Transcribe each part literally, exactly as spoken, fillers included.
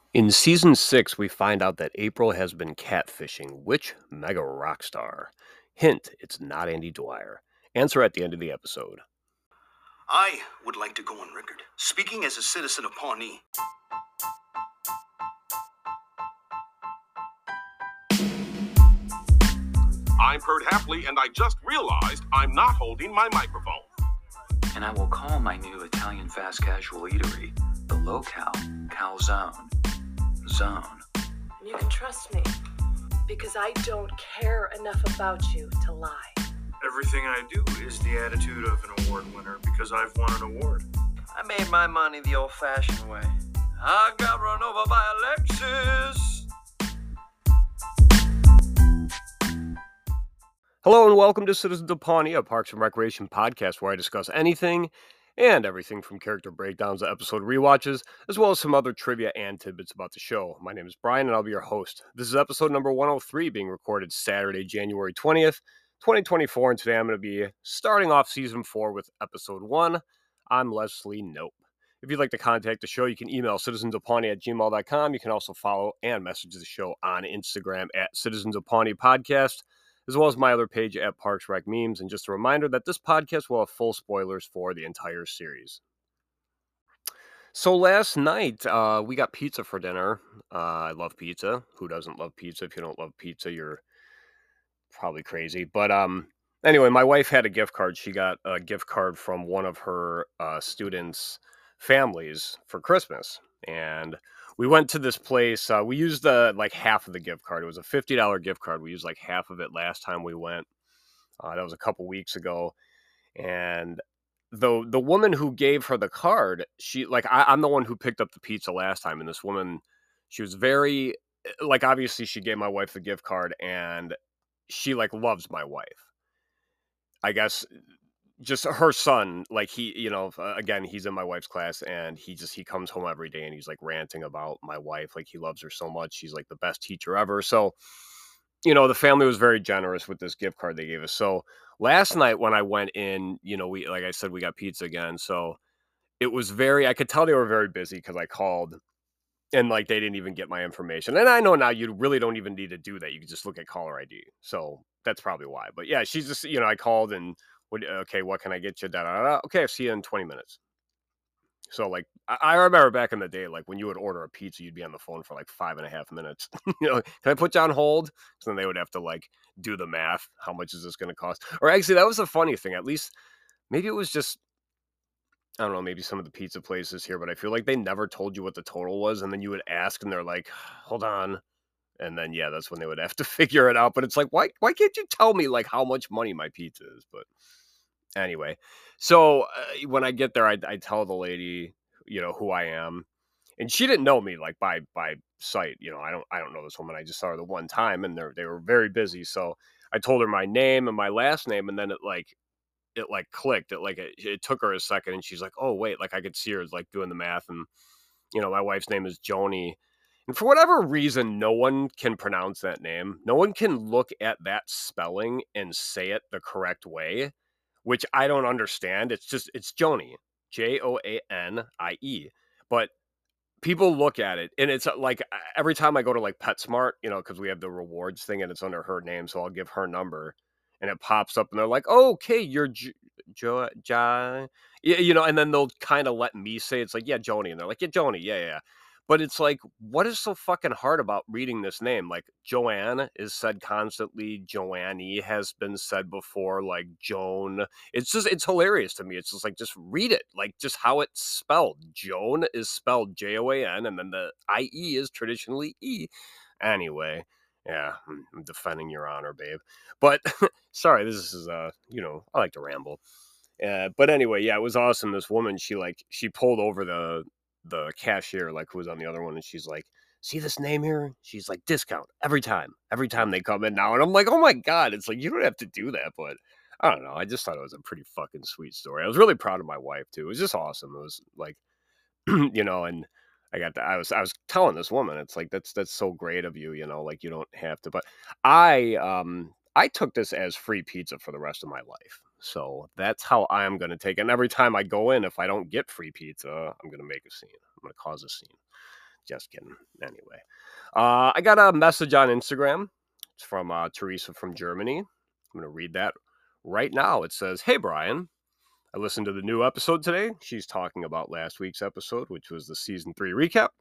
In season six, we find out that April has been catfishing which mega rock star? Hint, it's not Andy Dwyer. Answer at the end of the episode. I would like to go on record, speaking as a citizen of Pawnee. I'm Kurt Hapley, and I just realized I'm not holding my microphone. And I will call my new Italian fast casual eatery the Locale Calzone Zone. You can trust me, because I don't care enough about you to lie. Everything I do is the attitude of an award winner because I've won an award. I made my money the old-fashioned way. I got run over by a Lexus. Hello and welcome to Citizens of Pawnee, a Parks and Recreation podcast where I discuss anything and everything from character breakdowns to episode rewatches, as well as some other trivia and tidbits about the show. My name is Brian and I'll be your host. This is episode number one oh three, being recorded Saturday, January twentieth, twenty twenty-four, and today I'm going to be starting off season four with episode one. I'm Leslie Nope. If you'd like to contact the show, you can email citizensofpawnee at gmail dot com. You can also follow and message the show on Instagram at Citizens of Pawnee Podcast, as well as my other page at Parks Rec Memes. And just a reminder that this podcast will have full spoilers for the entire series. So last night, uh, we got pizza for dinner. Uh, I love pizza. Who doesn't love pizza? If you don't love pizza, you're probably crazy. But um, anyway, my wife had a gift card. She got a gift card from one of her uh, students' families for Christmas. And we went to this place. Uh, we used the like half of the gift card. It was a fifty dollars gift card. We used like half of it last time we went. Uh, that was a couple weeks ago. And the the woman who gave her the card, she like I, I'm the one who picked up the pizza last time. And this woman, she was very like obviously she gave my wife the gift card, and she like loves my wife. I guess just her son, like he, you know, uh, again, he's in my wife's class, and he just he comes home every day and he's like ranting about my wife, like he loves her so much. She's like the best teacher ever. So, you know, the family was very generous with this gift card they gave us. So last night when I went in, you know, we like I said, we got pizza again. So it was very, I could tell they were very busy because I called and like they didn't even get my information. And I know now you really don't even need to do that. You can just look at caller I D. So that's probably why. But yeah, she's just, you know, I called and what, okay, what can I get you? Da, da, da. Okay, I'll see you in twenty minutes. So like I, I remember back in the day, like when you would order a pizza, you'd be on the phone for like five and a half minutes. You know, can I put you on hold? So then they would have to like do the math. How much is this going to cost? Or actually, that was the funny thing. At least maybe it was just, I don't know, maybe some of the pizza places here, but I feel like they never told you what the total was. And then you would ask and they're like, hold on. And then, yeah, that's when they would have to figure it out. But it's like, why, why can't you tell me like how much money my pizza is? But anyway, so uh, when I get there, I, I tell the lady, you know, who I am, and she didn't know me like by, by sight. You know, I don't, I don't know this woman. I just saw her the one time, and they they were very busy. So I told her my name and my last name. And then it like, it like clicked. It like it, it took her a second, and she's like, "Oh wait!" Like I could see her like doing the math, and you know, my wife's name is Joni, and for whatever reason, no one can pronounce that name. No one can look at that spelling and say it the correct way, which I don't understand. It's just it's Joni, J O A N I E, but people look at it, and it's like every time I go to like PetSmart, you know, because we have the rewards thing, and it's under her name, so I'll give her number. And it pops up, and they're like, "Oh, okay, you're J- Jo, ja, yeah, you know." And then they'll kind of let me say it's like, "Yeah, Joni," and they're like, "Yeah, Joni, yeah, yeah." yeah." But it's like, what is so fucking hard about reading this name? Like Joanne is said constantly. Joanne has been said before. Like Joan. It's just it's hilarious to me. It's just like just read it, like just how it's spelled. Joan is spelled J O A N, and then the I E is traditionally E. Anyway. Yeah, I'm I'm defending your honor, babe. But sorry, this is uh, you know, I like to ramble. Uh, but anyway, yeah, it was awesome. This woman, she like she pulled over the the cashier, like who was on the other one, and she's like, "See this name here?" She's like, "Discount every time, every time they come in now." And I'm like, "Oh my god!" It's like you don't have to do that, but I don't know. I just thought it was a pretty fucking sweet story. I was really proud of my wife too. It was just awesome. It was like, you know, and I got that. I was I was telling this woman, it's like that's that's so great of you, you know, like you don't have to. But I um I took this as free pizza for the rest of my life. So that's how I am going to take it. And every time I go in, if I don't get free pizza, I'm going to make a scene. I'm going to cause a scene. Just kidding. Anyway, uh, I got a message on Instagram. It's from uh, Teresa from Germany. I'm going to read that right now. It says, "Hey, Brian. I listened to the new episode today." She's talking about last week's episode, which was the season three recap.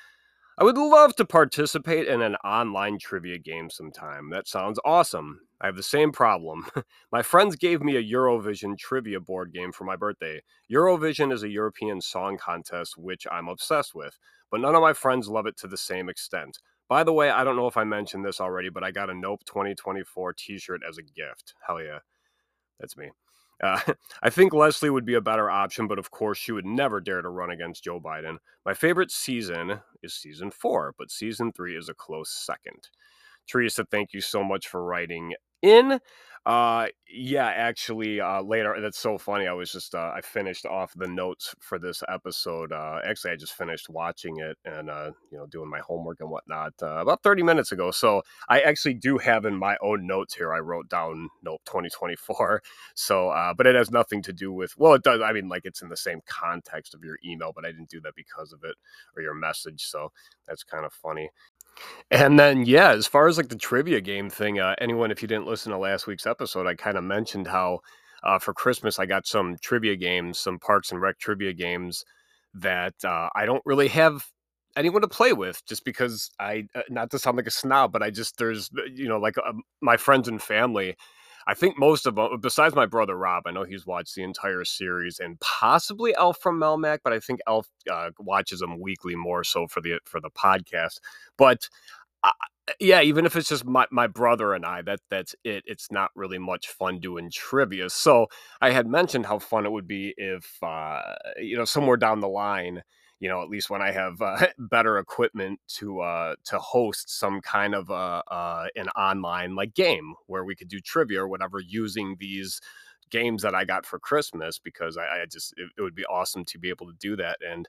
"I would love to participate in an online trivia game sometime. That sounds awesome. I have the same problem. My friends gave me a Eurovision trivia board game for my birthday. Eurovision is a European song contest, which I'm obsessed with, but none of my friends love it to the same extent. By the way, I don't know if I mentioned this already, but I got a Nope twenty twenty-four t-shirt as a gift." Hell yeah. That's me. Uh, "I think Leslie would be a better option, but of course she would never dare to run against Joe Biden. My favorite season is season four, but season three is a close second." Teresa, thank you so much for writing in. Uh, yeah, actually, uh, later, that's so funny. I was just, uh, I finished off the notes for this episode. Uh, actually, I just finished watching it and, uh, you know, doing my homework and whatnot uh, about thirty minutes ago. So I actually do have in my own notes here, I wrote down Nope twenty twenty-four. So, uh, but it has nothing to do with, well, it does. I mean, like it's in the same context of your email, but I didn't do that because of it or your message. So that's kind of funny. And then, yeah, as far as like the trivia game thing, uh, anyone, if you didn't listen to last week's episode, I kind of mentioned how uh, for Christmas I got some trivia games, some Parks and Rec trivia games that uh, I don't really have anyone to play with, just because I, uh, not to sound like a snob, but I just, there's, uh, you know, like uh, my friends and family. I think most of them, besides my brother Rob, I know he's watched the entire series, and possibly Elf from Melmac, but I think Elf uh, watches them weekly more so for the for the podcast. But uh, yeah, even if it's just my, my brother and I, that that's it. It's not really much fun doing trivia. So I had mentioned how fun it would be if uh, you know, somewhere down the line, you know, at least when I have uh, better equipment to uh, to host some kind of uh, uh, an online like game where we could do trivia or whatever using these games that I got for Christmas, because I, I just it, it would be awesome to be able to do that. And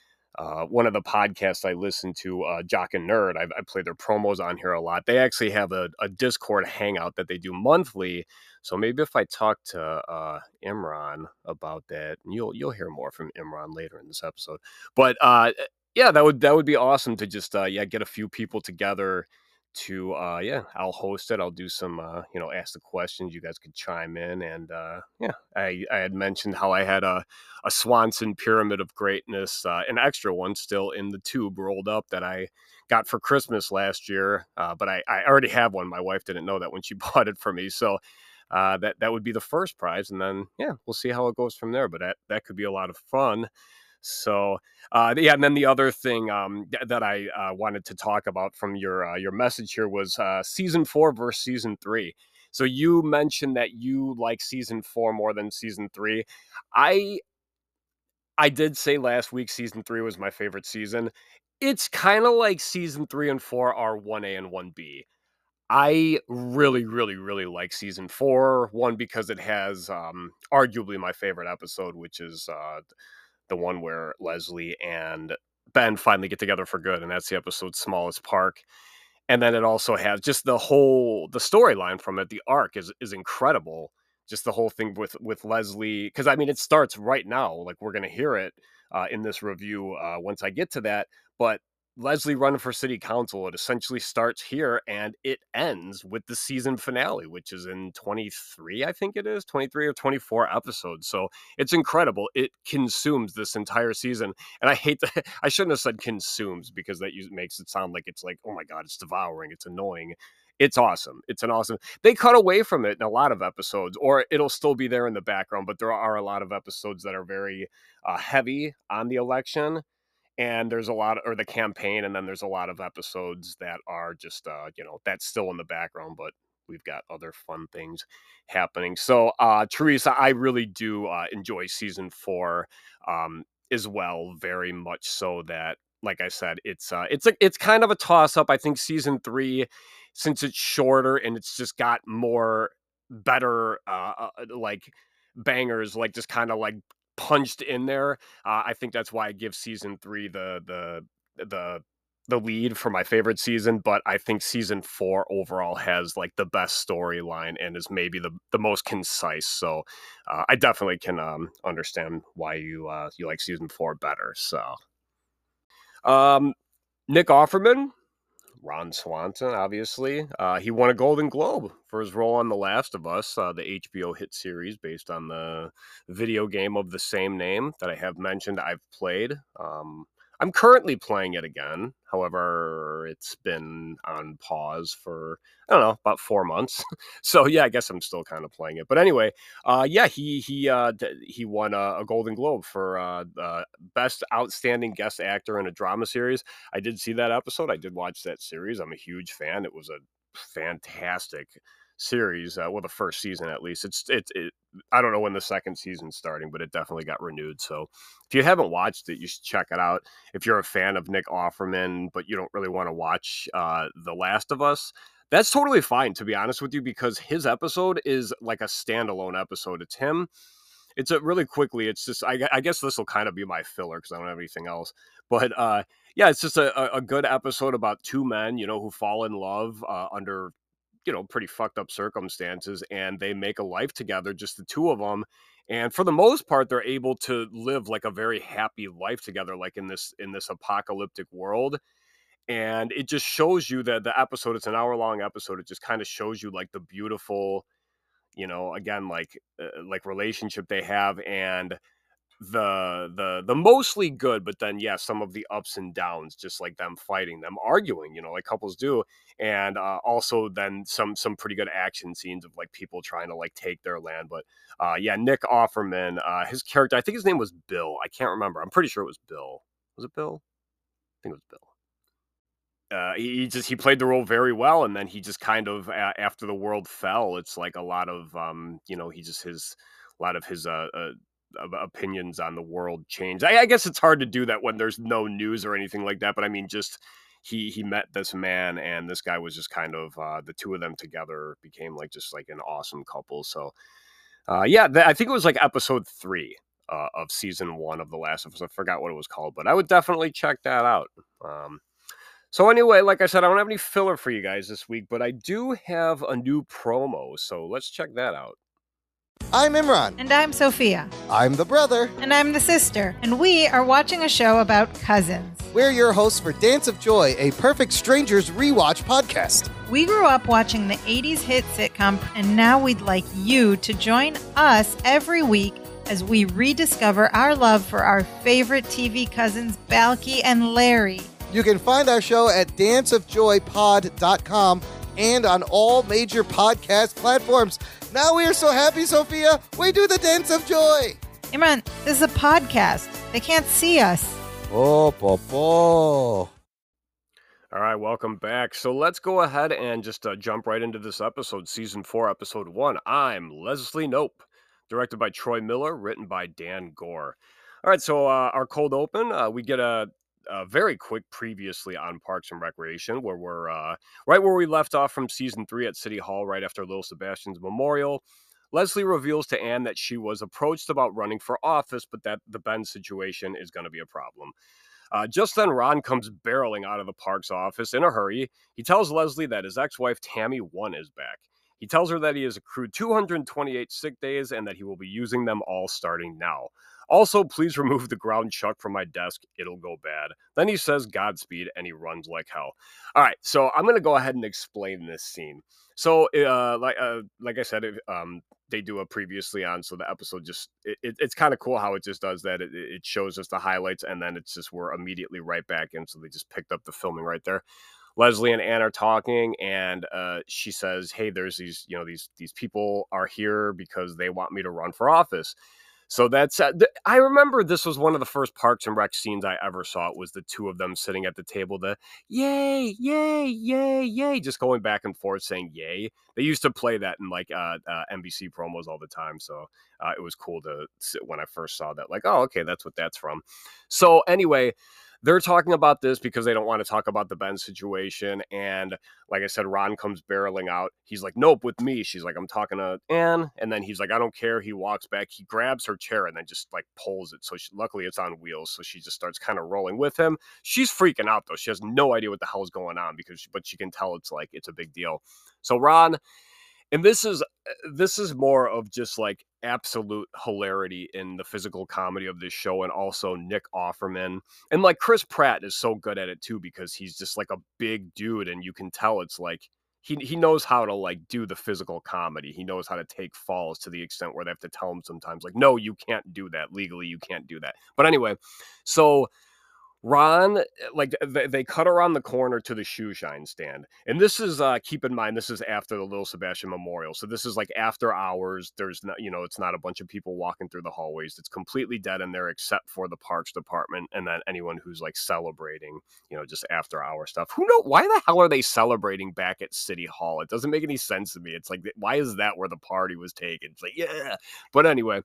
uh, one of the podcasts I listen to, uh, Jock and Nerd, I, I play their promos on here a lot. They actually have a, a Discord hangout that they do monthly. So maybe if I talk to uh, Imran about that, and you'll you'll hear more from Imran later in this episode. But uh, yeah, that would that would be awesome to just uh, yeah get a few people together to uh, yeah I'll host it. I'll do some uh, you know ask the questions. You guys could chime in, and uh, yeah I I had mentioned how I had a a Swanson Pyramid of Greatness, uh, an extra one still in the tube rolled up that I got for Christmas last year, uh, but I, I already have one. My wife didn't know that when she bought it for me, so uh, that that would be the first prize, and then yeah, we'll see how it goes from there. But that that could be a lot of fun. So uh, yeah, and then the other thing um, th- that I uh, wanted to talk about from your uh, your message here was uh, season four versus season three. So you mentioned that you like season four more than season three. I I did say last week season three was my favorite season. It's kind of like season three and four are one A and one B. I really, really, really like season four. One, because it has um, arguably my favorite episode, which is uh, the one where Leslie and Ben finally get together for good, and that's the episode Smallest Park. And then it also has just the whole the storyline from it. The arc is is incredible. Just the whole thing with with Leslie, because I mean it starts right now. Like we're gonna hear it uh, in this review uh, once I get to that. But Leslie running for city council, it essentially starts here and it ends with the season finale, which is in twenty-three, I think it is twenty-three or twenty-four episodes. So it's incredible. It consumes this entire season. And I hate that. I shouldn't have said consumes, because that us- makes it sound like it's like, oh my God, it's devouring. It's annoying. It's awesome. It's an awesome. They cut away from it in a lot of episodes, or it'll still be there in the background. But there are a lot of episodes that are very uh, heavy on the election, and there's a lot of, or the campaign, and then there's a lot of episodes that are just uh you know that's still in the background, but we've got other fun things happening. So uh Teresa, I really do uh enjoy season four um as well, very much so. That, like I said, it's uh it's a it's kind of a toss up. I think season three, since it's shorter and it's just got more better uh uh, like bangers, like just kind of like punched in there. Uh, I think that's why I give season three the the the the lead for my favorite season. But I think season four overall has like the best storyline and is maybe the the most concise. So uh, I definitely can um, understand why you uh, you like season four better. So um, Nick Offerman, Ron Swanson, obviously. Uh, he won a Golden Globe for his role on The Last of Us, uh, the H B O hit series based on the video game of the same name that I have mentioned I've played. Um, I'm currently playing it again. However, it's been on pause for, I don't know, about four months. So yeah, I guess I'm still kind of playing it. But anyway, uh, yeah, he he uh, he won a, a Golden Globe for uh, uh, Best Outstanding Guest Actor in a Drama Series. I did see that episode. I did watch that series. I'm a huge fan. It was a fantastic series. Uh, well, the first season at least. It's it, it. I don't know when the second season's starting, but it definitely got renewed. So if you haven't watched it, you should check it out. If you're a fan of Nick Offerman, but you don't really want to watch uh, The Last of Us, that's totally fine, to be honest with you, because his episode is like a standalone episode. It's him. It's a really quickly. It's just, I, I guess this will kind of be my filler because I don't have anything else. But uh, yeah, it's just a, a good episode about two men, you know, who fall in love uh, under, you know, pretty fucked up circumstances, and they make a life together, just the two of them. And for the most part, they're able to live like a very happy life together, like in this in this apocalyptic world. And it just shows you that the episode, it's an hour long episode. It just kind of shows you like the beautiful, you know, again, like uh, like relationship they have, and the the the mostly good, but then yeah, some of the ups and downs, just like them fighting, them arguing, you know, like couples do. And uh, also then some some pretty good action scenes of like people trying to like take their land. But uh, yeah, Nick Offerman, uh, his character, I think his name was Bill. I can't remember. I'm pretty sure it was Bill. Was it Bill? I think it was Bill. Uh, he, he just he played the role very well, and then he just kind of uh, after the world fell, it's like a lot of um, you know, he just his a lot of his uh, uh opinions on the world changed. I, I guess it's hard to do that when there's no news or anything like that, but I mean, just he he met this man, and this guy was just kind of uh, the two of them together became like just like an awesome couple. So uh, yeah, th- I think it was like episode three uh, of season one of The Last of Us. I forgot what it was called, but I would definitely check that out. Um, So anyway, like I said, I don't have any filler for you guys this week, but I do have a new promo, so let's check that out. I'm Imran. And I'm Sophia. I'm the brother. And I'm the sister. And we are watching a show about cousins. We're your hosts for Dance of Joy, a Perfect Strangers rewatch podcast. We grew up watching the eighties hit sitcom, and now we'd like you to join us every week as we rediscover our love for our favorite T V cousins, Balky and Larry. You can find our show at dance of joy pod dot com and on all major podcast platforms. Now we are so happy, Sophia. We do the Dance of Joy. Imran, this is a podcast. They can't see us. Oh, po, po. All right, welcome back. So let's go ahead and just uh, jump right into this episode, season four, episode one. I'm Leslie Knope, directed by Troy Miller, written by Dan Gore. All right, so uh, our cold open, uh, we get a Uh, very quick previously on Parks and Recreation, where we're uh, right where we left off from season three at City Hall, right after Little Sebastian's memorial. Leslie reveals to Anne that she was approached about running for office, but that the Ben situation is going to be a problem. Uh, just then, Ron comes barreling out of the Parks office in a hurry. He tells Leslie that his ex-wife, Tammy One, is back. He tells her that he has accrued two hundred twenty-eight sick days and that he will be using them all starting now. Also, please remove the ground chuck from my desk. It'll go bad. Then he says Godspeed, and he runs like hell. All right, so I'm going to go ahead and explain this scene. So, uh, like uh, like I said, it, um, they do a previously on, so the episode just, it, it, it's kind of cool how it just does that. It, it shows us the highlights, and then it's just, we're immediately right back in, so they just picked up the filming right there. Leslie and Anne are talking, and uh, she says, hey, there's these, you know, these these people are here because they want me to run for office. So that's, uh, th- I remember this was one of the first Parks and Rec scenes I ever saw. It was the two of them sitting at the table, the yay, yay, yay, yay, just going back and forth saying yay. They used to play that in like uh, uh, N B C promos all the time. So uh, it was cool to sit when I first saw that, like, oh, okay, that's what that's from. So anyway, they're talking about this because they don't want to talk about the Ben situation. And like I said, Ron comes barreling out. He's like, nope, with me. She's like, I'm talking to Anne. And then he's like, I don't care. He walks back. He grabs her chair and then just like pulls it. So she, luckily it's on wheels. So she just starts kind of rolling with him. She's freaking out though. She has no idea what the hell is going on because, she, but she can tell it's like, it's a big deal. So Ron, and this is, this is more of just like absolute hilarity in the physical comedy of this show, and also Nick Offerman. And like Chris Pratt is so good at it too, because he's just like a big dude, and you can tell it's like he he knows how to like do the physical comedy. He knows how to take falls to the extent where they have to tell him sometimes like, no, you can't do that. Legally, you can't do that. But anyway, so Ron, like they, they cut around the corner to the shoe shine stand. And this is, uh, keep in mind, this is after the Little Sebastian Memorial. So this is like after hours. There's not, you know, it's not a bunch of people walking through the hallways. It's completely dead in there except for the parks department. And then anyone who's like celebrating, you know, just after hour stuff. Who knows? Why the hell are they celebrating back at City Hall? It doesn't make any sense to me. It's like, why is that where the party was taken? It's like, yeah. But anyway,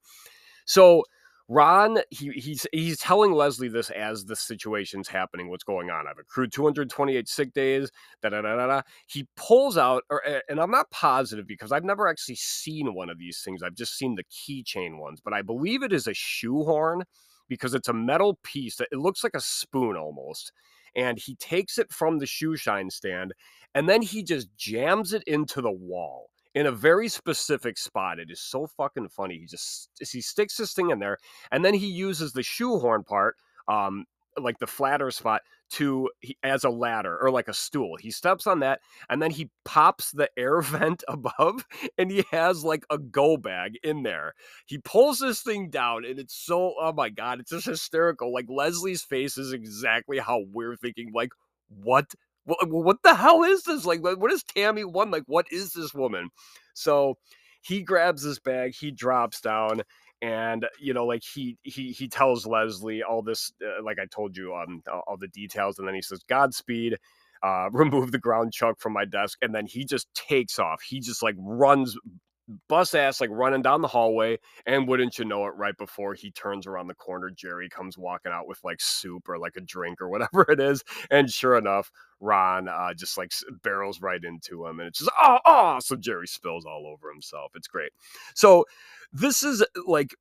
so Ron, he, he's he's telling Leslie this as the situation's happening, what's going on. I've accrued two hundred twenty-eight sick days, da da da da da. He pulls out, or, and I'm not positive because I've never actually seen one of these things. I've just seen the keychain ones, but I believe it is a shoehorn because it's a metal piece that it looks like a spoon almost. And he takes it from the shoe shine stand, and then he just jams it into the wall in a very specific spot. It is so fucking funny. He just, he sticks this thing in there, and then he uses the shoehorn part, um, like the flatter spot, to he, as a ladder or like a stool. He steps on that, and then he pops the air vent above, and he has like a go bag in there. He pulls this thing down, and it's so, oh my God, it's just hysterical. Like Leslie's face is exactly how we're thinking, like, what? What the hell is this? Like, what is Tammy one? Like, what is this woman? So he grabs this bag, he drops down, and, you know, like he he he tells Leslie all this, uh, like I told you, um, all the details. And then he says, Godspeed, uh, remove the ground chuck from my desk. And then he just takes off. He just like runs bus ass, like running down the hallway, and wouldn't you know it, right before he turns around the corner, Jerry comes walking out with like soup or like a drink or whatever it is, and sure enough, Ron uh, just like barrels right into him, and it's just oh oh, so Jerry spills all over himself. It's great. So this is like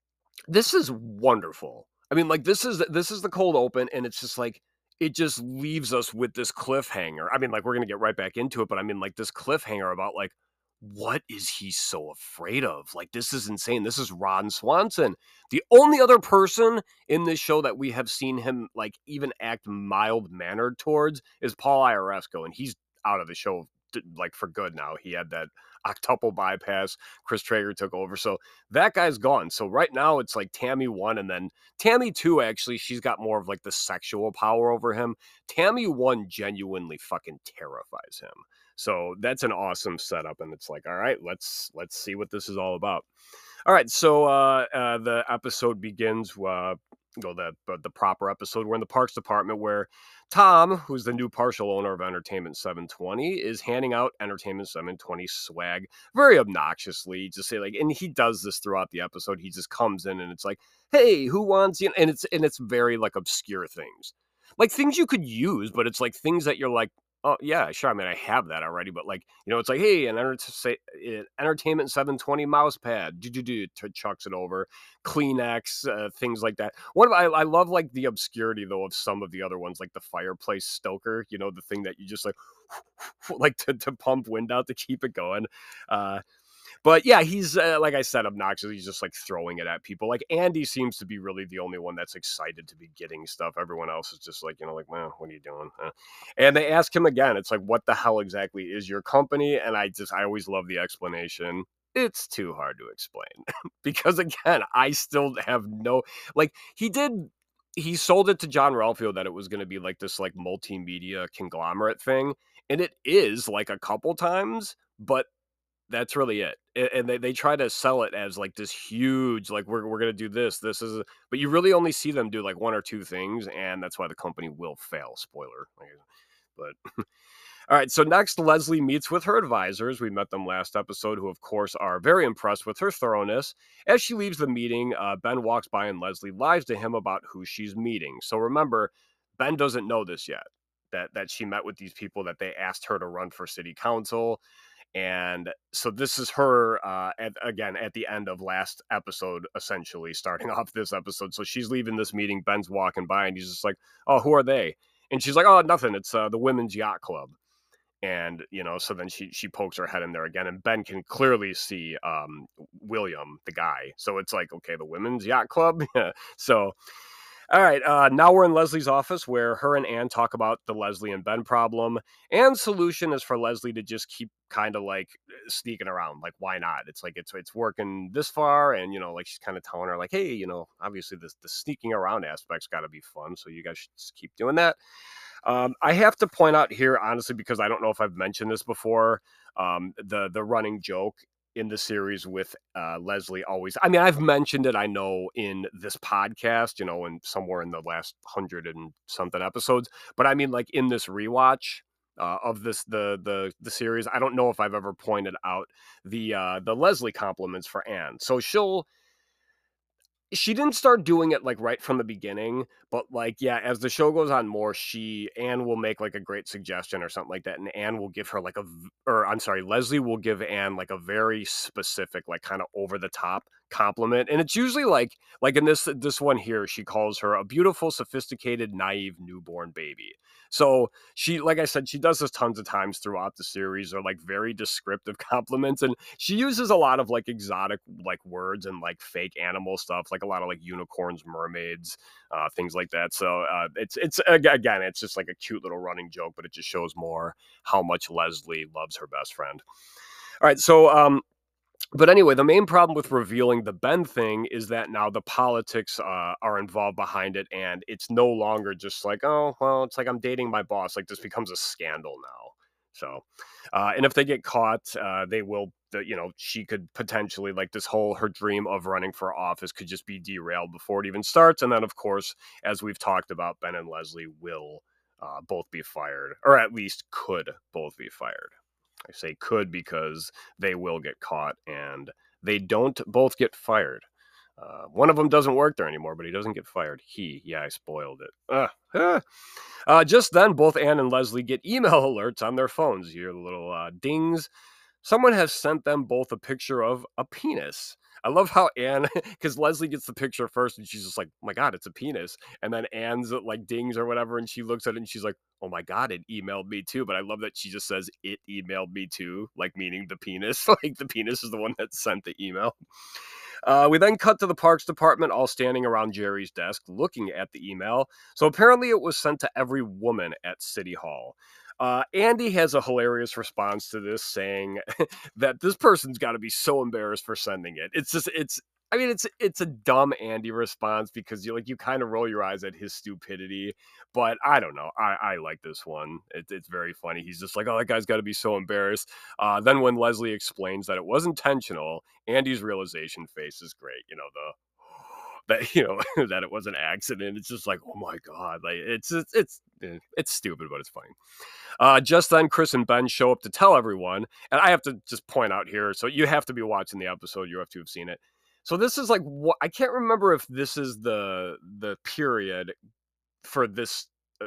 this is wonderful. I mean, like this is this is the cold open, and it's just like it just leaves us with this cliffhanger. I mean, like we're gonna get right back into it, but I mean, like this cliffhanger about like, what is he so afraid of? Like, this is insane. This is Ron Swanson. The only other person in this show that we have seen him, like, even act mild-mannered towards is Paul Ioresco, and he's out of the show, like, for good now. He had that octuple bypass. Chris Traeger took over, so that guy's gone. So right now, it's, like, Tammy one, and then Tammy two, actually, she's got more of, like, the sexual power over him. Tammy one genuinely fucking terrifies him. So that's an awesome setup, and it's like, all right, let's let's see what this is all about. All right, so uh, uh, the episode begins, uh, well, the the proper episode. We're in the Parks Department where Tom, who's the new partial owner of Entertainment seven twenty, is handing out Entertainment seven twenty swag very obnoxiously. Just say like, and he does this throughout the episode. He just comes in and it's like, hey, who wants you? And it's and it's very like obscure things, like things you could use, but it's like things that you're like, oh, yeah, sure. I mean, I have that already, but like, you know, it's like, hey, an enter- Entertainment seven twenty mouse pad, do-do-do, chucks it over, Kleenex, uh, things like that. One of I, I love like the obscurity though of some of the other ones, like the fireplace stoker, you know, the thing that you just like, like to, to pump wind out to keep it going. Uh, But yeah, he's, uh, like I said, obnoxious. He's just like throwing it at people. Like Andy seems to be really the only one that's excited to be getting stuff. Everyone else is just like, you know, like, well, what are you doing? Huh? And they ask him again. It's like, what the hell exactly is your company? And I just, I always love the explanation. It's too hard to explain because again, I still have no, like he did, he sold it to John Ralphio that it was going to be like this like multimedia conglomerate thing. And it is like a couple times, but that's really it. And they, they try to sell it as like this huge, like we're we're gonna do this. This is, a, but you really only see them do like one or two things, and that's why the company will fail. Spoiler. But all right. So next, Leslie meets with her advisors. We met them last episode, who of course are very impressed with her thoroughness. As she leaves the meeting, uh, Ben walks by and Leslie lies to him about who she's meeting. So remember, Ben doesn't know this yet. That that she met with these people that they asked her to run for city council. And so this is her, uh, at, again, at the end of last episode, essentially starting off this episode. So she's leaving this meeting. Ben's walking by and he's just like, oh, who are they? And she's like, oh, nothing. It's uh, the Women's Yacht Club. And, you know, so then she she pokes her head in there again, and Ben can clearly see um, William, the guy. So it's like, okay, the women's yacht club. So, all right, uh, now we're in Leslie's office where her and Anne talk about the Leslie and Ben problem. Anne's solution is for Leslie to just keep kind of like sneaking around. Like, why not? It's like it's it's working this far, and you know, like she's kind of telling her, like, hey, you know, obviously this the sneaking around aspect's got to be fun, so you guys should just keep doing that. Um, I have to point out here, honestly, because I don't know if I've mentioned this before, um, the the running joke in the series with uh, Leslie always. I mean, I've mentioned it, I know, in this podcast, you know, and somewhere in the last hundred and something episodes. But I mean, like in this rewatch uh, of this the the the series, I don't know if I've ever pointed out the uh, the Leslie compliments for Anne. So she'll. She didn't start doing it like right from the beginning, but like, yeah, as the show goes on more, she, Anne will make like a great suggestion or something like that. And Anne will give her like a, or I'm sorry, Leslie will give Anne like a very specific, like kind of over the top compliment. And it's usually like, like in this, this one here, she calls her a beautiful, sophisticated, naive newborn baby. So she, like I said, she does this tons of times throughout the series, or like very descriptive compliments. And she uses a lot of like exotic like words and like fake animal stuff, like a lot of like unicorns, mermaids, uh, things like that. So uh, it's, it's again, it's just like a cute little running joke, but it just shows more how much Leslie loves her best friend. All right. So, um, But anyway, the main problem with revealing the Ben thing is that now the politics uh, are involved behind it, and it's no longer just like, oh, well, it's like I'm dating my boss. Like, this becomes a scandal now. So, uh, and if they get caught, uh, they will, you know, she could potentially, like, this whole, her dream of running for office could just be derailed before it even starts. And then, of course, as we've talked about, Ben and Leslie will uh, both be fired, or at least could both be fired. I say could because they will get caught, and they don't both get fired. Uh, one of them doesn't work there anymore, but he doesn't get fired. He, yeah, I spoiled it. Uh, uh. Uh, just then, both Anne and Leslie get email alerts on their phones. You hear the little uh, dings. Someone has sent them both a picture of a penis. I love how Anne, because Leslie gets the picture first, and she's just like, oh my God, it's a penis. And then Anne's like dings or whatever, and she looks at it, and she's like, oh my God, it emailed me too. But I love that she just says, it emailed me too, like meaning the penis. Like the penis is the one that sent the email. Uh, we then cut to the Parks Department, all standing around Jerry's desk, looking at the email. So apparently it was sent to every woman at City Hall. Uh, Andy has a hilarious response to this, saying that this person's got to be so embarrassed for sending it. It's just, it's, I mean, it's it's a dumb Andy response because you like you kind of roll your eyes at his stupidity, but I don't know. I, I like this one. It, it's very funny. He's just like, oh, that guy's got to be so embarrassed. Uh, then when Leslie explains that it was intentional, Andy's realization face is great. You know, the that you know that it was an accident. It's just like, oh my God, like it's it's it's it's stupid, but it's funny. Uh, just then, Chris and Ben show up to tell everyone, and I have to just point out here. So you have to be watching the episode. You have to have seen it. So this is like what I can't remember if this is the the period for this. Uh,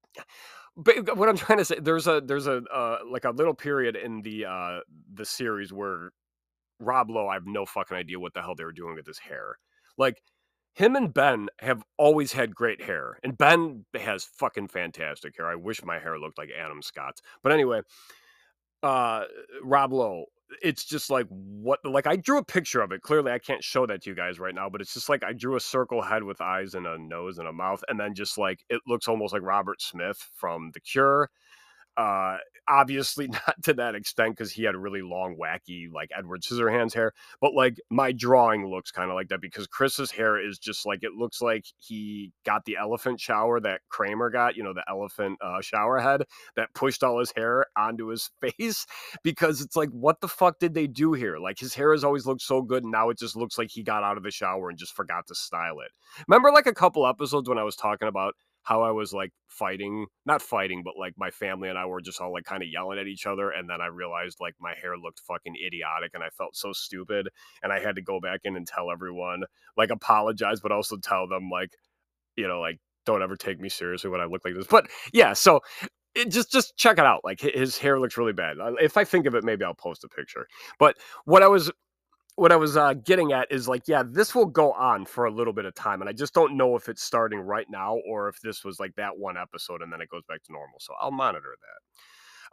but what I'm trying to say, there's a there's a uh, like a little period in the uh, the series where Rob Lowe, I have no fucking idea what the hell they were doing with his hair. Like him and Ben have always had great hair, and Ben has fucking fantastic hair. I wish my hair looked like Adam Scott's, but anyway, uh, Rob Lowe. It's just like what like I drew a picture of it. Clearly I can't show that to you guys right now, but it's just like I drew a circle head with eyes and a nose and a mouth, and then just like it looks almost like Robert Smith from The Cure. Uh, obviously not to that extent because he had really long, wacky, like Edward Scissorhands hair. But like my drawing looks kind of like that because Chris's hair is just like it looks like he got the elephant shower that Kramer got, you know, the elephant uh, shower head that pushed all his hair onto his face. Because it's like, what the fuck did they do here? Like his hair has always looked so good, and now it just looks like he got out of the shower and just forgot to style it. Remember, like a couple episodes when I was talking about how I was like fighting, not fighting, but like my family and I were just all like kind of yelling at each other. And then I realized like my hair looked fucking idiotic and I felt so stupid. And I had to go back in and tell everyone, like apologize, but also tell them like, you know, like don't ever take me seriously when I look like this. But yeah, so it just, just check it out. Like his hair looks really bad. If I think of it, maybe I'll post a picture. But what I was What I was uh, getting at is like, yeah, this will go on for a little bit of time. And I just don't know if it's starting right now or if this was like that one episode and then it goes back to normal. So I'll monitor that.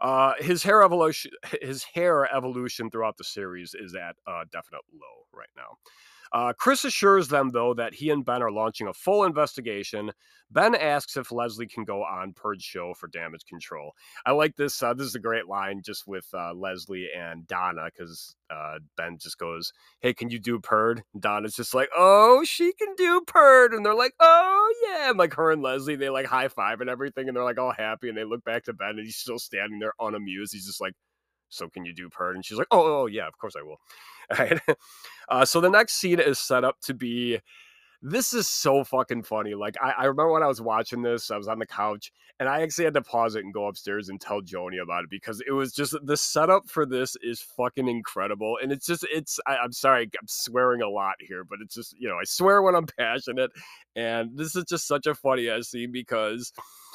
Uh, his hair evolution, his hair evolution throughout the series is at a definite low right now. Uh, Chris assures them, though, that he and Ben are launching a full investigation. Ben asks if Leslie can go on Perd's show for damage control. I like this. Uh, this is a great line just with uh, Leslie and Donna, because uh, Ben just goes, hey, can you do Perd? And Donna's just like, oh, she can do Perd. And they're like, oh, yeah. And like her and Leslie, they like high five and everything. And they're like all happy. And they look back to Ben and he's still standing there unamused. He's just like, so can you do Perd? And she's like, oh, oh yeah, of course I will. All right. Uh, so the next scene is set up to be, this is so fucking funny. Like, I, I remember when I was watching this, I was on the couch, and I actually had to pause it and go upstairs and tell Joni about it, because it was just, the setup for this is fucking incredible. And it's just, it's, I, I'm sorry, I'm swearing a lot here, but it's just, you know, I swear when I'm passionate. And this is just such a funny ass scene, because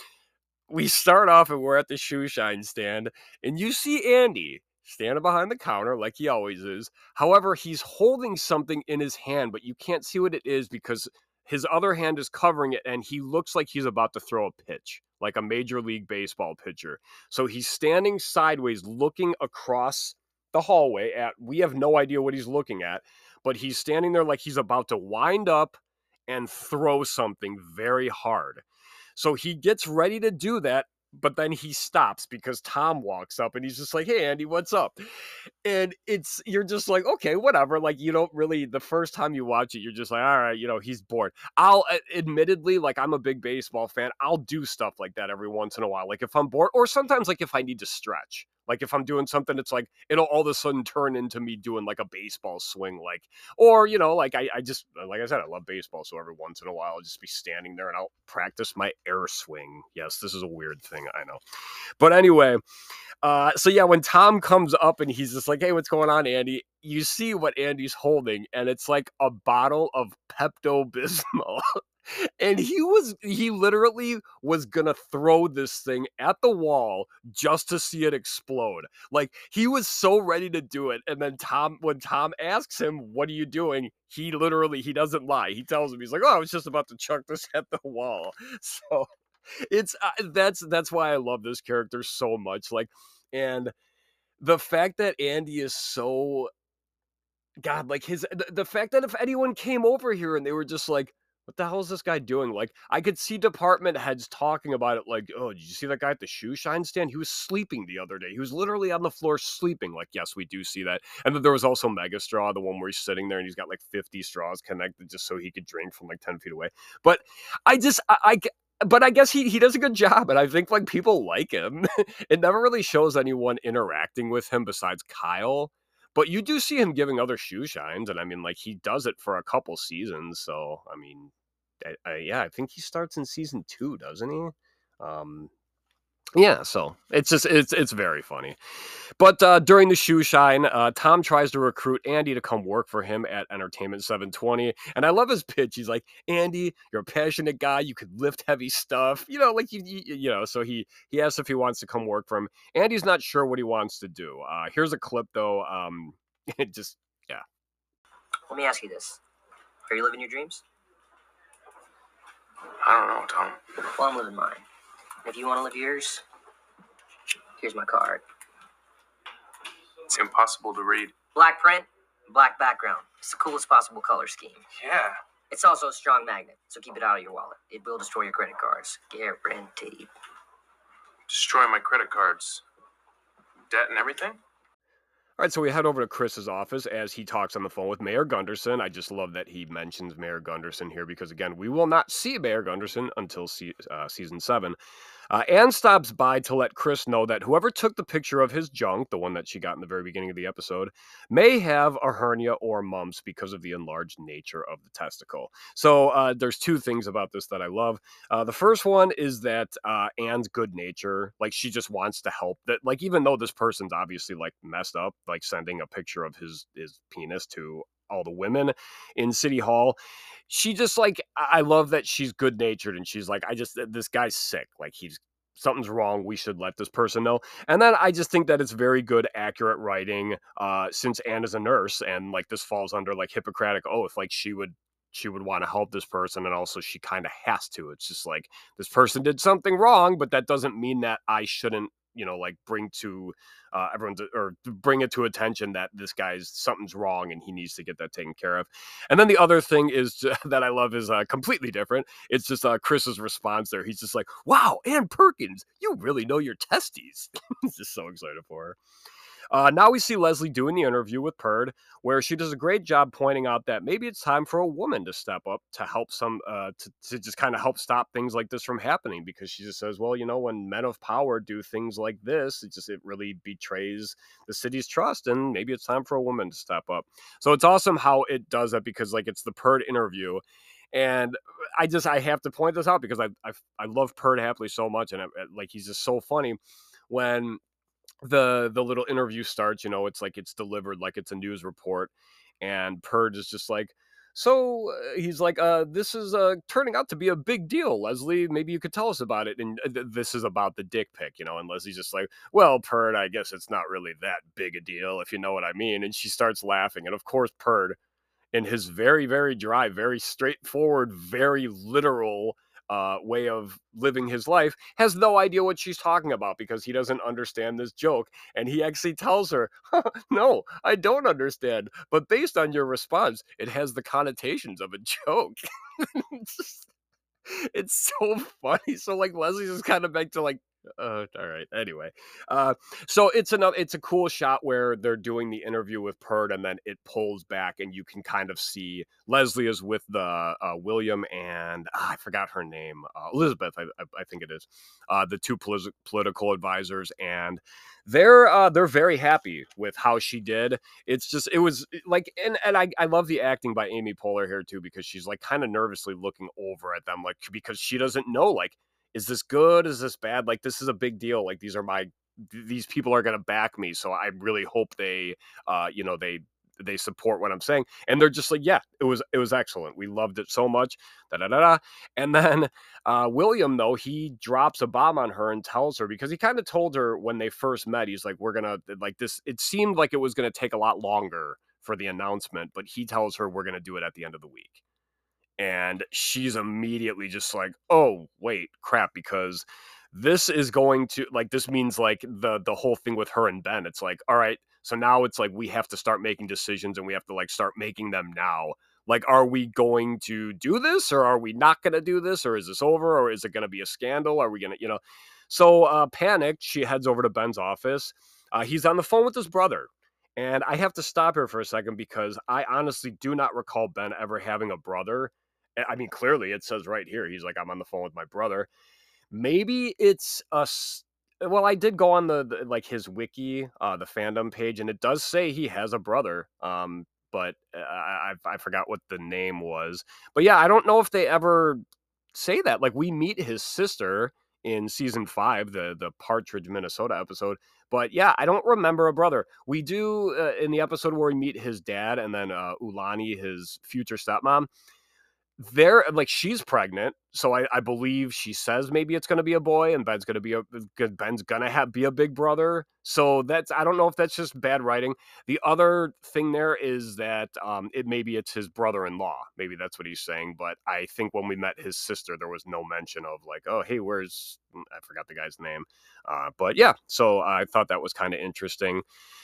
we start off and we're at the shoe shine stand, and you see Andy standing behind the counter like he always is. However, he's holding something in his hand, but you can't see what it is because his other hand is covering it, and he looks like he's about to throw a pitch, like a Major League Baseball pitcher. So he's standing sideways looking across the hallway at, we have no idea what he's looking at, but he's standing there like he's about to wind up and throw something very hard. So he gets ready to do that, but then he stops because Tom walks up and he's just like, hey, Andy, what's up? And it's, you're just like, okay, whatever. Like, you don't really, the first time you watch it, you're just like, all right, you know, he's bored. I'll admittedly, like, I'm a big baseball fan. I'll do stuff like that every once in a while. Like if I'm bored, or sometimes like if I need to stretch. Like if I'm doing something, it's like, it'll all of a sudden turn into me doing like a baseball swing. Like, or, you know, like I, I just, like I said, I love baseball. So every once in a while, I'll just be standing there and I'll practice my air swing. Yes, this is a weird thing, I know. But anyway, uh, so yeah, when Tom comes up and he's just like, hey, what's going on, Andy? You see what Andy's holding, and it's like a bottle of Pepto-Bismol. And he was, he literally was gonna throw this thing at the wall just to see it explode. Like, he was so ready to do it. And then Tom, when Tom asks him, what are you doing? He literally, he doesn't lie. He tells him, he's like, oh, I was just about to chuck this at the wall. So it's, uh, that's, that's why I love this character so much. Like, and the fact that Andy is so, God, like his, the, the fact that if anyone came over here and they were just like, what the hell is this guy doing? Like, I could see department heads talking about it like, oh, did you see that guy at the shoe shine stand? He was sleeping the other day. He was literally on the floor sleeping. Like, yes, we do see that. And then there was also Mega Straw, the one where he's sitting there and he's got like fifty straws connected just so he could drink from like ten feet away. But I just, I, I but I guess he, he does a good job. And I think like people like him. It never really shows anyone interacting with him besides Kyle. But you do see him giving other shoe shines. And I mean, like, he does it for a couple seasons. So, I mean, I, I, yeah, I think he starts in season two, doesn't he? Um, yeah, so it's just, it's it's very funny. But uh, during the shoe shine, uh, Tom tries to recruit Andy to come work for him at Entertainment seven twenty. And I love his pitch. He's like, Andy, you're a passionate guy. You could lift heavy stuff. You know, like, you, you, you know, so he, he asks if he wants to come work for him. Andy's not sure what he wants to do. Uh, here's a clip, though. Um, it just, yeah. Let me ask you this. Are you living your dreams? I don't know, Tom. Well, I'm living mine. If you want to live yours, here's my card. It's impossible to read. Black print, black background. It's the coolest possible color scheme. Yeah. It's also a strong magnet, so keep it out of your wallet. It will destroy your credit cards. Guaranteed. Destroy my credit cards. Debt and everything? All right, so we head over to Chris's office as he talks on the phone with Mayor Gunderson. I just love that he mentions Mayor Gunderson here because, again, we will not see Mayor Gunderson until se- uh, season seven. Uh, Anne stops by to let Chris know that whoever took the picture of his junk, the one that she got in the very beginning of the episode, may have a hernia or mumps because of the enlarged nature of the testicle. So uh, there's two things about this that I love. Uh, the first one is that uh, Anne's good nature, like she just wants to help. That, like, even though this person's obviously like messed up, like sending a picture of his his penis to all the women in City Hall, she just, like, I love that she's good natured and she's like, I just, this guy's sick. Like, he's, something's wrong. We should let this person know. And then I just think that it's very good, accurate writing, uh, since Anne is a nurse and like this falls under like Hippocratic oath. Like she would, she would want to help this person. And also she kind of has to. It's just like, this person did something wrong, but that doesn't mean that I shouldn't, you know, like bring to uh, everyone to, or bring it to attention that this guy's something's wrong and he needs to get that taken care of. And then the other thing is that I love is uh, completely different. It's just uh, Chris's response there. He's just like, wow, Ann Perkins, you really know your testes. He's just so excited for her. Uh, now we see Leslie doing the interview with Perd, where she does a great job pointing out that maybe it's time for a woman to step up to help some, uh, to, to just kind of help stop things like this from happening. Because she just says, well, you know, when men of power do things like this, it just, it really betrays the city's trust. And maybe it's time for a woman to step up. So it's awesome how it does that, because like it's the Perd interview. And I just, I have to point this out because I, I, I love Perd Hapley so much. And I, like, he's just so funny when the the little interview starts. You know, it's like it's delivered like it's a news report, and Perd is just like, so uh, he's like, uh this is uh turning out to be a big deal, Leslie, maybe you could tell us about it. And uh, th- this is about the dick pic, you know. And Leslie's just like, well, Perd, I guess it's not really that big a deal, if you know what I mean. And she starts laughing, and of course Perd, in his very, very dry, very straightforward, very literal uh, way of living his life, has no idea what she's talking about because he doesn't understand this joke. And he actually tells her, no, I don't understand. But based on your response, it has the connotations of a joke. It's just, it's so funny. So like Leslie's just kind of back to like, uh, all right. Anyway, uh, so it's another, it's a cool shot where they're doing the interview with Perd, and then it pulls back, and you can kind of see Leslie is with the uh, William and ah, I forgot her name, uh, Elizabeth, I, I, I think it is, uh, the two polit- political advisors, and they're uh, they're very happy with how she did. It's just, it was like, and and I I love the acting by Amy Poehler here too, because she's like kind of nervously looking over at them, like because she doesn't know, like, is this good? Is this bad? Like, this is a big deal. Like, these are my, these people are going to back me. So I really hope they, uh, you know, they, they support what I'm saying. And they're just like, yeah, it was, it was excellent. We loved it so much. Da, da, da, da. And then uh, William, though, he drops a bomb on her and tells her, because he kind of told her when they first met, he's like, we're going to, like this, it seemed like it was going to take a lot longer for the announcement, but he tells her we're going to do it at the end of the week. And she's immediately just like, oh, wait, crap, because this is going to, like, this means, like, the the whole thing with her and Ben. It's like, all right, so now it's like we have to start making decisions, and we have to, like, start making them now. Like, are we going to do this, or are we not going to do this, or is this over, or is it going to be a scandal? Are we going to, you know? So uh, panicked, she heads over to Ben's office. Uh, he's on the phone with his brother. And I have to stop here for a second because I honestly do not recall Ben ever having a brother. I mean, clearly it says right here, he's like, I'm on the phone with my brother. Maybe it's a, well, I did go on the, the like his wiki, uh, the fandom page, and it does say he has a brother. Um, but I, I I forgot what the name was. But yeah, I don't know if they ever say that. Like, we meet his sister in season five, the the Partridge, Minnesota episode. But yeah, I don't remember a brother. We do uh, in the episode where we meet his dad, and then uh, Ulani, his future stepmom. They're like, she's pregnant, so I, I believe she says maybe it's going to be a boy, and Ben's going to be a Ben's going to have be a big brother. So that's, I don't know if that's just bad writing. The other thing there is that um, it maybe it's his brother-in-law. Maybe that's what he's saying. But I think when we met his sister, there was no mention of like, oh, hey, where's, I forgot the guy's name. Uh, but yeah, so I thought that was kind of interesting.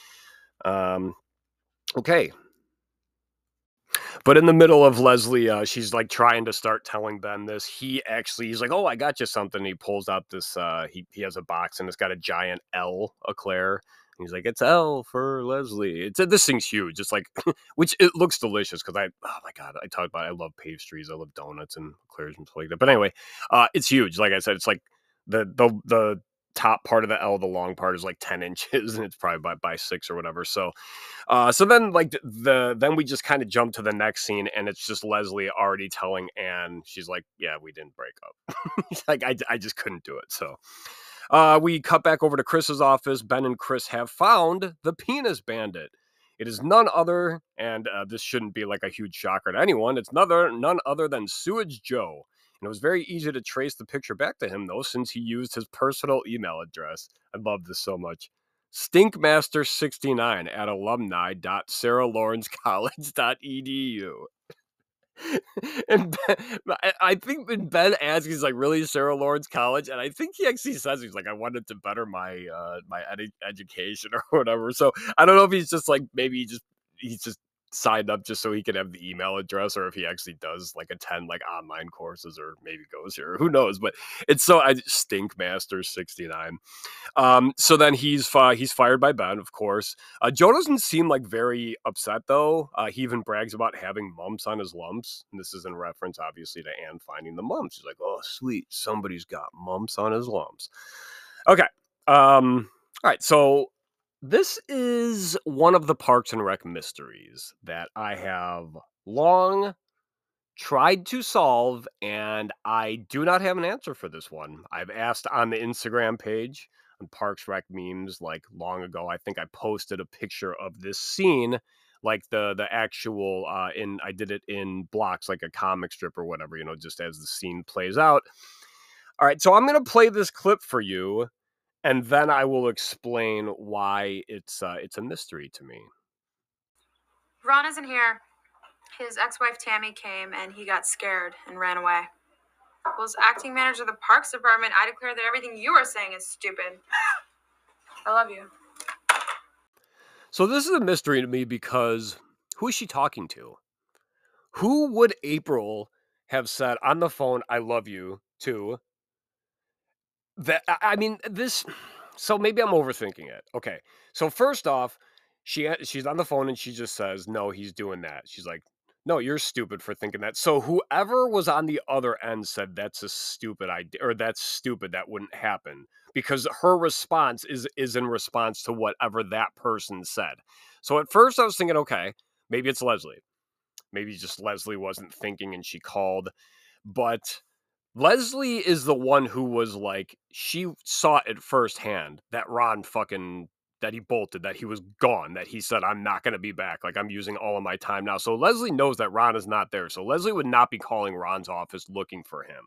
Um, okay. But in the middle of Leslie, uh, she's like trying to start telling Ben this. He actually, he's like, oh, I got you something. He pulls out this, uh, he, he has a box, and it's got a giant L eclair. And he's like, it's L for Leslie. It's this thing's huge. It's like, which it looks delicious because I, oh my God, I talked about it. I love pastries. I love donuts and eclairs and stuff like that. But anyway, uh, it's huge. Like I said, it's like the, the, the, top part of the L, the long part is like ten inches, and it's probably by, by six or whatever. So, uh, so then like the, the then we just kind of jump to the next scene, and it's just Leslie already telling Anne, she's like, yeah, we didn't break up. Like, I, I just couldn't do it. So, uh, we cut back over to Chris's office. Ben and Chris have found the penis bandit. It is none other, and uh, this shouldn't be like a huge shocker to anyone. It's none, none other than Sewage Joe. And it was very easy to trace the picture back to him, though, since he used his personal email address. I love this so much. stinkmaster sixty-nine at alumni dot sarah lawrence college dot e d u. And Ben, I I think when Ben asks, he's like, really, Sarah Lawrence College? And I think he actually says, he's like, I wanted to better my uh, my edu- education or whatever. So I don't know if he's just like, maybe he just he's just signed up just so he can have the email address, or if he actually does like attend like online courses, or maybe goes here. Who knows? But it's so I Stinkmaster sixty-nine. Um, so then he's fi- he's fired by Ben, of course. Uh, Joe doesn't seem like very upset though. Uh, he even brags about having mumps on his lumps, and this is in reference, obviously, to Anne finding the mumps. He's like, "Oh, sweet, somebody's got mumps on his lumps." Okay. Um. All right. So this is one of the Parks and Rec mysteries that I have long tried to solve, and I do not have an answer for this one. I've asked on the Instagram page on Parks Rec memes like long ago. I think I posted a picture of this scene, like the the actual uh in I did it in blocks, like a comic strip or whatever, you know, just as the scene plays out. All right, so I'm gonna play this clip for you, and then I will explain why it's uh, it's a mystery to me. Ron isn't here. His ex-wife Tammy came and he got scared and ran away. Well, as acting manager of the Parks Department, I declare that everything you are saying is stupid. I love you. So this is a mystery to me because who is she talking to? Who would April have said on the phone, I love you to? That I I mean, this so maybe I'm overthinking it. Okay. So first off, she ha- she's on the phone and she just says, "No, he's doing that." She's like, "No, you're stupid for thinking that." So whoever was on the other end said that's a stupid idea, or that's stupid, that wouldn't happen, because her response is is in response to whatever that person said. So at first I was thinking, okay, maybe it's Leslie. Maybe just Leslie wasn't thinking and she called, but Leslie is the one who was like, she saw it firsthand that Ron fucking, that he bolted, that he was gone, that he said, I'm not going to be back. Like, I'm using all of my time now. So Leslie knows that Ron is not there. So Leslie would not be calling Ron's office looking for him.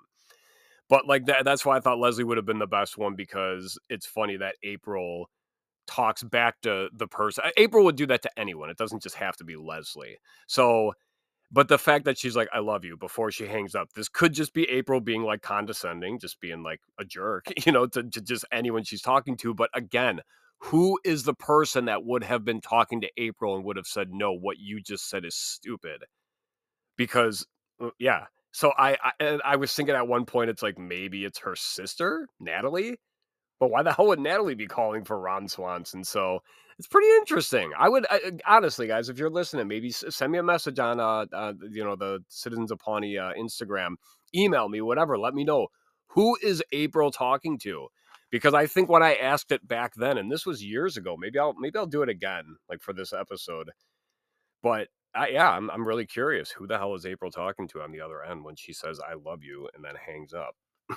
But like that, that's why I thought Leslie would have been the best one, because it's funny that April talks back to the person. April would do that to anyone. It doesn't just have to be Leslie. So, but the fact that she's like, I love you, before she hangs up, this could just be April being like condescending, just being like a jerk, you know, to, to just anyone she's talking to. But again, who is the person that would have been talking to April and would have said, no, what you just said is stupid? Because, uh, yeah. So I, I, and I was thinking at one point, it's like, maybe it's her sister, Natalie. But why the hell would Natalie be calling for Ron Swanson? So it's pretty interesting. I would I, honestly, guys, if you're listening, maybe s- send me a message on, uh, uh you know, the Citizens of Pawnee uh, Instagram, email me, whatever. Let me know, who is April talking to, because I think when I asked it back then, and this was years ago, maybe I'll maybe I'll do it again, like for this episode. But I, yeah, I'm I'm really curious, who the hell is April talking to on the other end when she says I love you and then hangs up.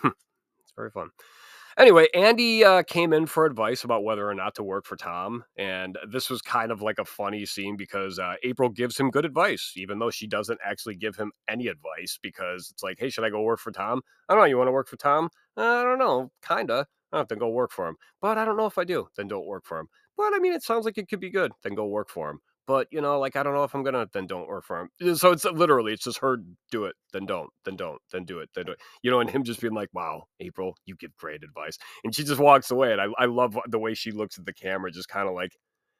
It's very fun. Anyway, Andy uh, came in for advice about whether or not to work for Tom. And this was kind of like a funny scene, because uh, April gives him good advice, even though she doesn't actually give him any advice, because it's like, hey, should I go work for Tom? I don't know. You want to work for Tom? "Uh, I don't know. Kinda. I don't have to go work for him. But I don't know if I do. Then don't work for him. But I mean, it sounds like it could be good. Then go work for him. But, you know, like, I don't know if I'm going to, then don't work for him. So it's literally, it's just her, do it, then don't, then don't, then do it, then do it. You know, and him just being like, wow, April, you give great advice. And she just walks away. And I, I love the way she looks at the camera, just kind of like,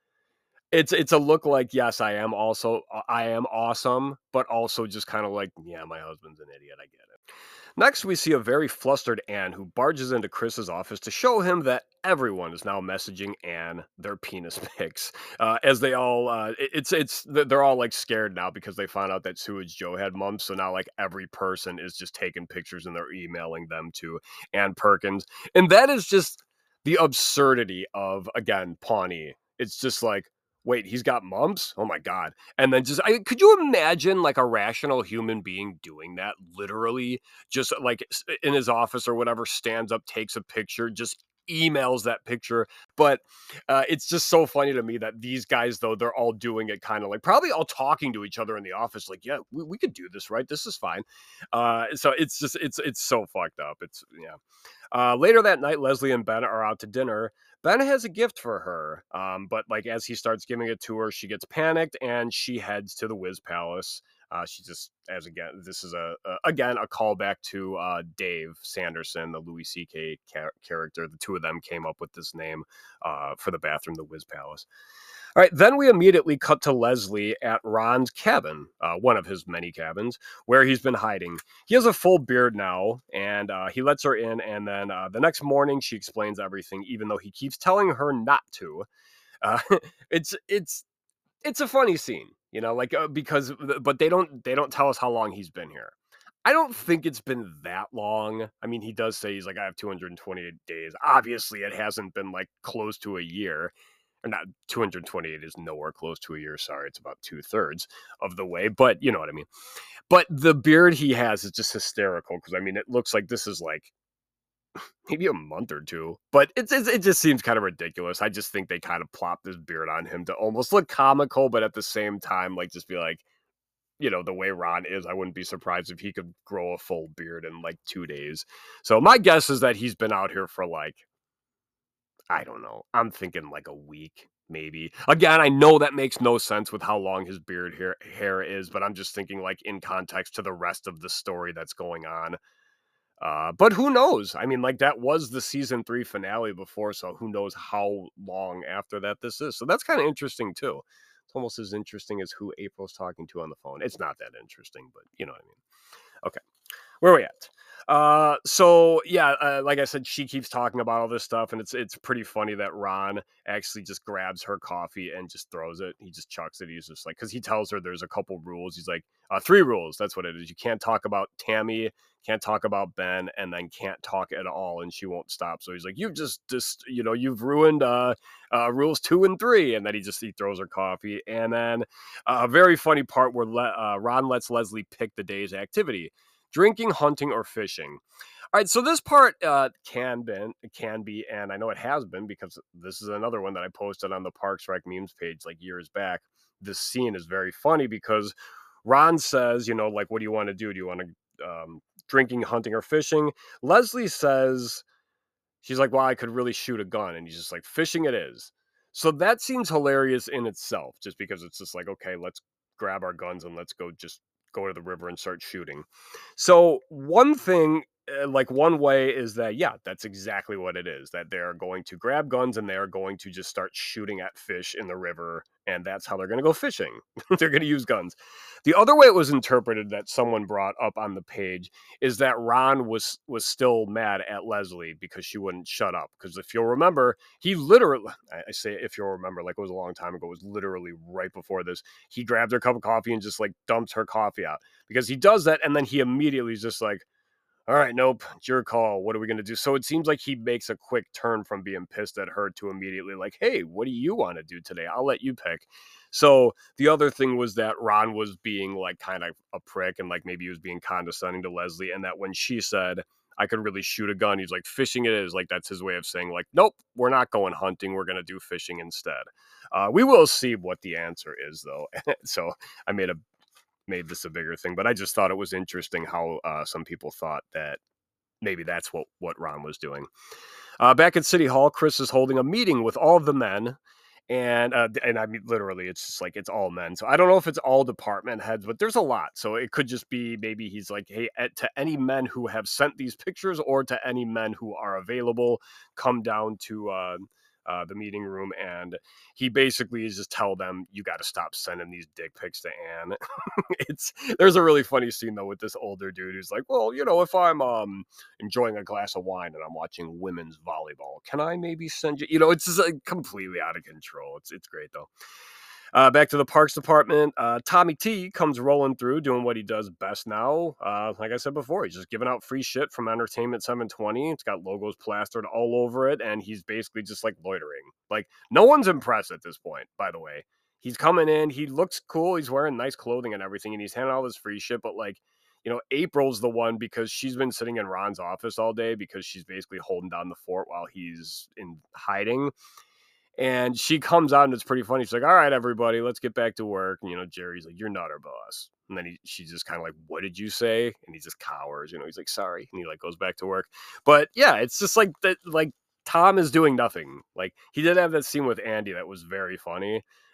it's it's a look like, yes, I am also, I am awesome, but also just kind of like, yeah, my husband's an idiot. I get it. Next, we see a very flustered Anne who barges into Chris's office to show him that everyone is now messaging Anne their penis pics. Uh, as they all, uh, it- it's it's they're all like scared now because they found out that Sewage Joe had mumps. So now like every person is just taking pictures and they're emailing them to Ann Perkins, and that is just the absurdity of, again, Pawnee. It's just like, wait, he's got mumps? Oh my God. And then just, I, could you imagine like a rational human being doing that? Literally just like s- in his office or whatever, stands up, takes a picture, just emails that picture. But uh, it's just so funny to me that these guys, though, they're all doing it kind of like, probably all talking to each other in the office. Like, yeah, we, we could do this, right? This is fine. Uh, so it's just, it's, it's so fucked up. It's, yeah. Uh, later that night, Leslie and Ben are out to dinner. Ben has a gift for her, um, but like as he starts giving it to her, she gets panicked and she heads to the Wiz Palace. Uh, she just, as again, this is a, a again a callback to uh, Dave Sanderson, the Louis C K char- character. The two of them came up with this name uh, for the bathroom, the Wiz Palace. All right, then we immediately cut to Leslie at Ron's cabin, uh, one of his many cabins, where he's been hiding. He has a full beard now, and uh, he lets her in, and then uh, the next morning she explains everything, even though he keeps telling her not to. Uh, it's it's it's a funny scene, you know, like uh, because but they don't they don't tell us how long he's been here. I don't think it's been that long. I mean, he does say he's like, I have two hundred twenty-eight days. Obviously, it hasn't been like close to a year. Or not, two hundred twenty-eight is nowhere close to a year. Sorry, it's about two thirds of the way, but you know what I mean. But the beard he has is just hysterical because I mean, it looks like this is like maybe a month or two, but it's, it's it just seems kind of ridiculous. I just think they kind of plopped this beard on him to almost look comical, but at the same time, like just be like, you know, the way Ron is, I wouldn't be surprised if he could grow a full beard in like two days. So my guess is that he's been out here for like, I don't know. I'm thinking like a week, maybe. Again, I know that makes no sense with how long his beard hair, hair is, but I'm just thinking like in context to the rest of the story that's going on. Uh, but who knows? I mean, like that was the season three finale before, so who knows how long after that this is. So that's kind of interesting too. It's almost as interesting as who April's talking to on the phone. It's not that interesting, but you know what I mean. Okay, where are we at? Uh, so yeah, uh, like I said, she keeps talking about all this stuff, and it's it's pretty funny that Ron actually just grabs her coffee and just throws it. He just chucks it. He's just like, because he tells her there's a couple rules. He's like, uh, three rules. That's what it is. You can't talk about Tammy, can't talk about Ben, and then can't talk at all, and she won't stop. So he's like, you've just just you know you've ruined uh, uh rules two and three, and then he just he throws her coffee, and then uh, a very funny part where Le- uh, Ron lets Leslie pick the day's activity. Drinking, hunting, or fishing. All right, so this part uh, can be, can be, and I know it has been because this is another one that I posted on the Parks Rec memes page like years back. This scene is very funny because Ron says, you know, like, what do you want to do? Do you want to um, drinking, hunting, or fishing? Leslie says, she's like, well, I could really shoot a gun. And he's just like, fishing it is. So that seems hilarious in itself, just because it's just like, okay, let's grab our guns and let's go just go to the river and start shooting. So one thing, uh, like one way is that, yeah, that's exactly what it is, that they're going to grab guns and they're going to just start shooting at fish in the river. And that's how they're going to go fishing. They're going to use guns. The other way it was interpreted that someone brought up on the page is that Ron was was still mad at Leslie because she wouldn't shut up. Because if you'll remember, he literally, I say if you'll remember, like it was a long time ago, it was literally right before this, he grabbed her cup of coffee and just like dumped her coffee out. Because he does that, and then he immediately is just like, all right, nope, it's your call. What are we going to do? So it seems like he makes a quick turn from being pissed at her to immediately like, hey, what do you want to do today? I'll let you pick. So the other thing was that Ron was being like kind of a prick and like maybe he was being condescending to Leslie. And that when she said, I could really shoot a gun, he's like, fishing it is. Like that's his way of saying like, nope, we're not going hunting. We're going to do fishing instead. Uh, we will see what the answer is though. So I made a made this a bigger thing, but I just thought it was interesting how uh, some people thought that maybe that's what, what Ron was doing. Uh, back at City Hall, Chris is holding a meeting with all of the men, and uh, and I mean, literally, it's just like, it's all men. So I don't know if it's all department heads, but there's a lot. So it could just be, maybe he's like, hey, to any men who have sent these pictures or to any men who are available, come down to uh, Uh, the meeting room, and he basically is just tell them, you got to stop sending these dick pics to Anne. It's there's a really funny scene though with this older dude who's like, well, you know, if I'm um enjoying a glass of wine and I'm watching women's volleyball, can I maybe send you? You know, it's just like completely out of control. It's it's great though. Uh, back to the Parks Department, uh, Tommy T comes rolling through, doing what he does best now. Uh, like I said before, he's just giving out free shit from Entertainment seven twenty. It's got logos plastered all over it, and he's basically just like loitering. Like, no one's impressed at this point, by the way. He's coming in, he looks cool, he's wearing nice clothing and everything, and he's handing all this free shit, but like, you know, April's the one because she's been sitting in Ron's office all day because she's basically holding down the fort while he's in hiding. And she comes out and it's pretty funny. She's like, all right, everybody, let's get back to work. And, you know, Jerry's like, you're not our boss. And then he, she's just kind of like, what did you say? And he just cowers, you know, he's like, sorry. And he like goes back to work. But yeah, it's just like that. Like Tom is doing nothing. Like he did have that scene with Andy that was very funny.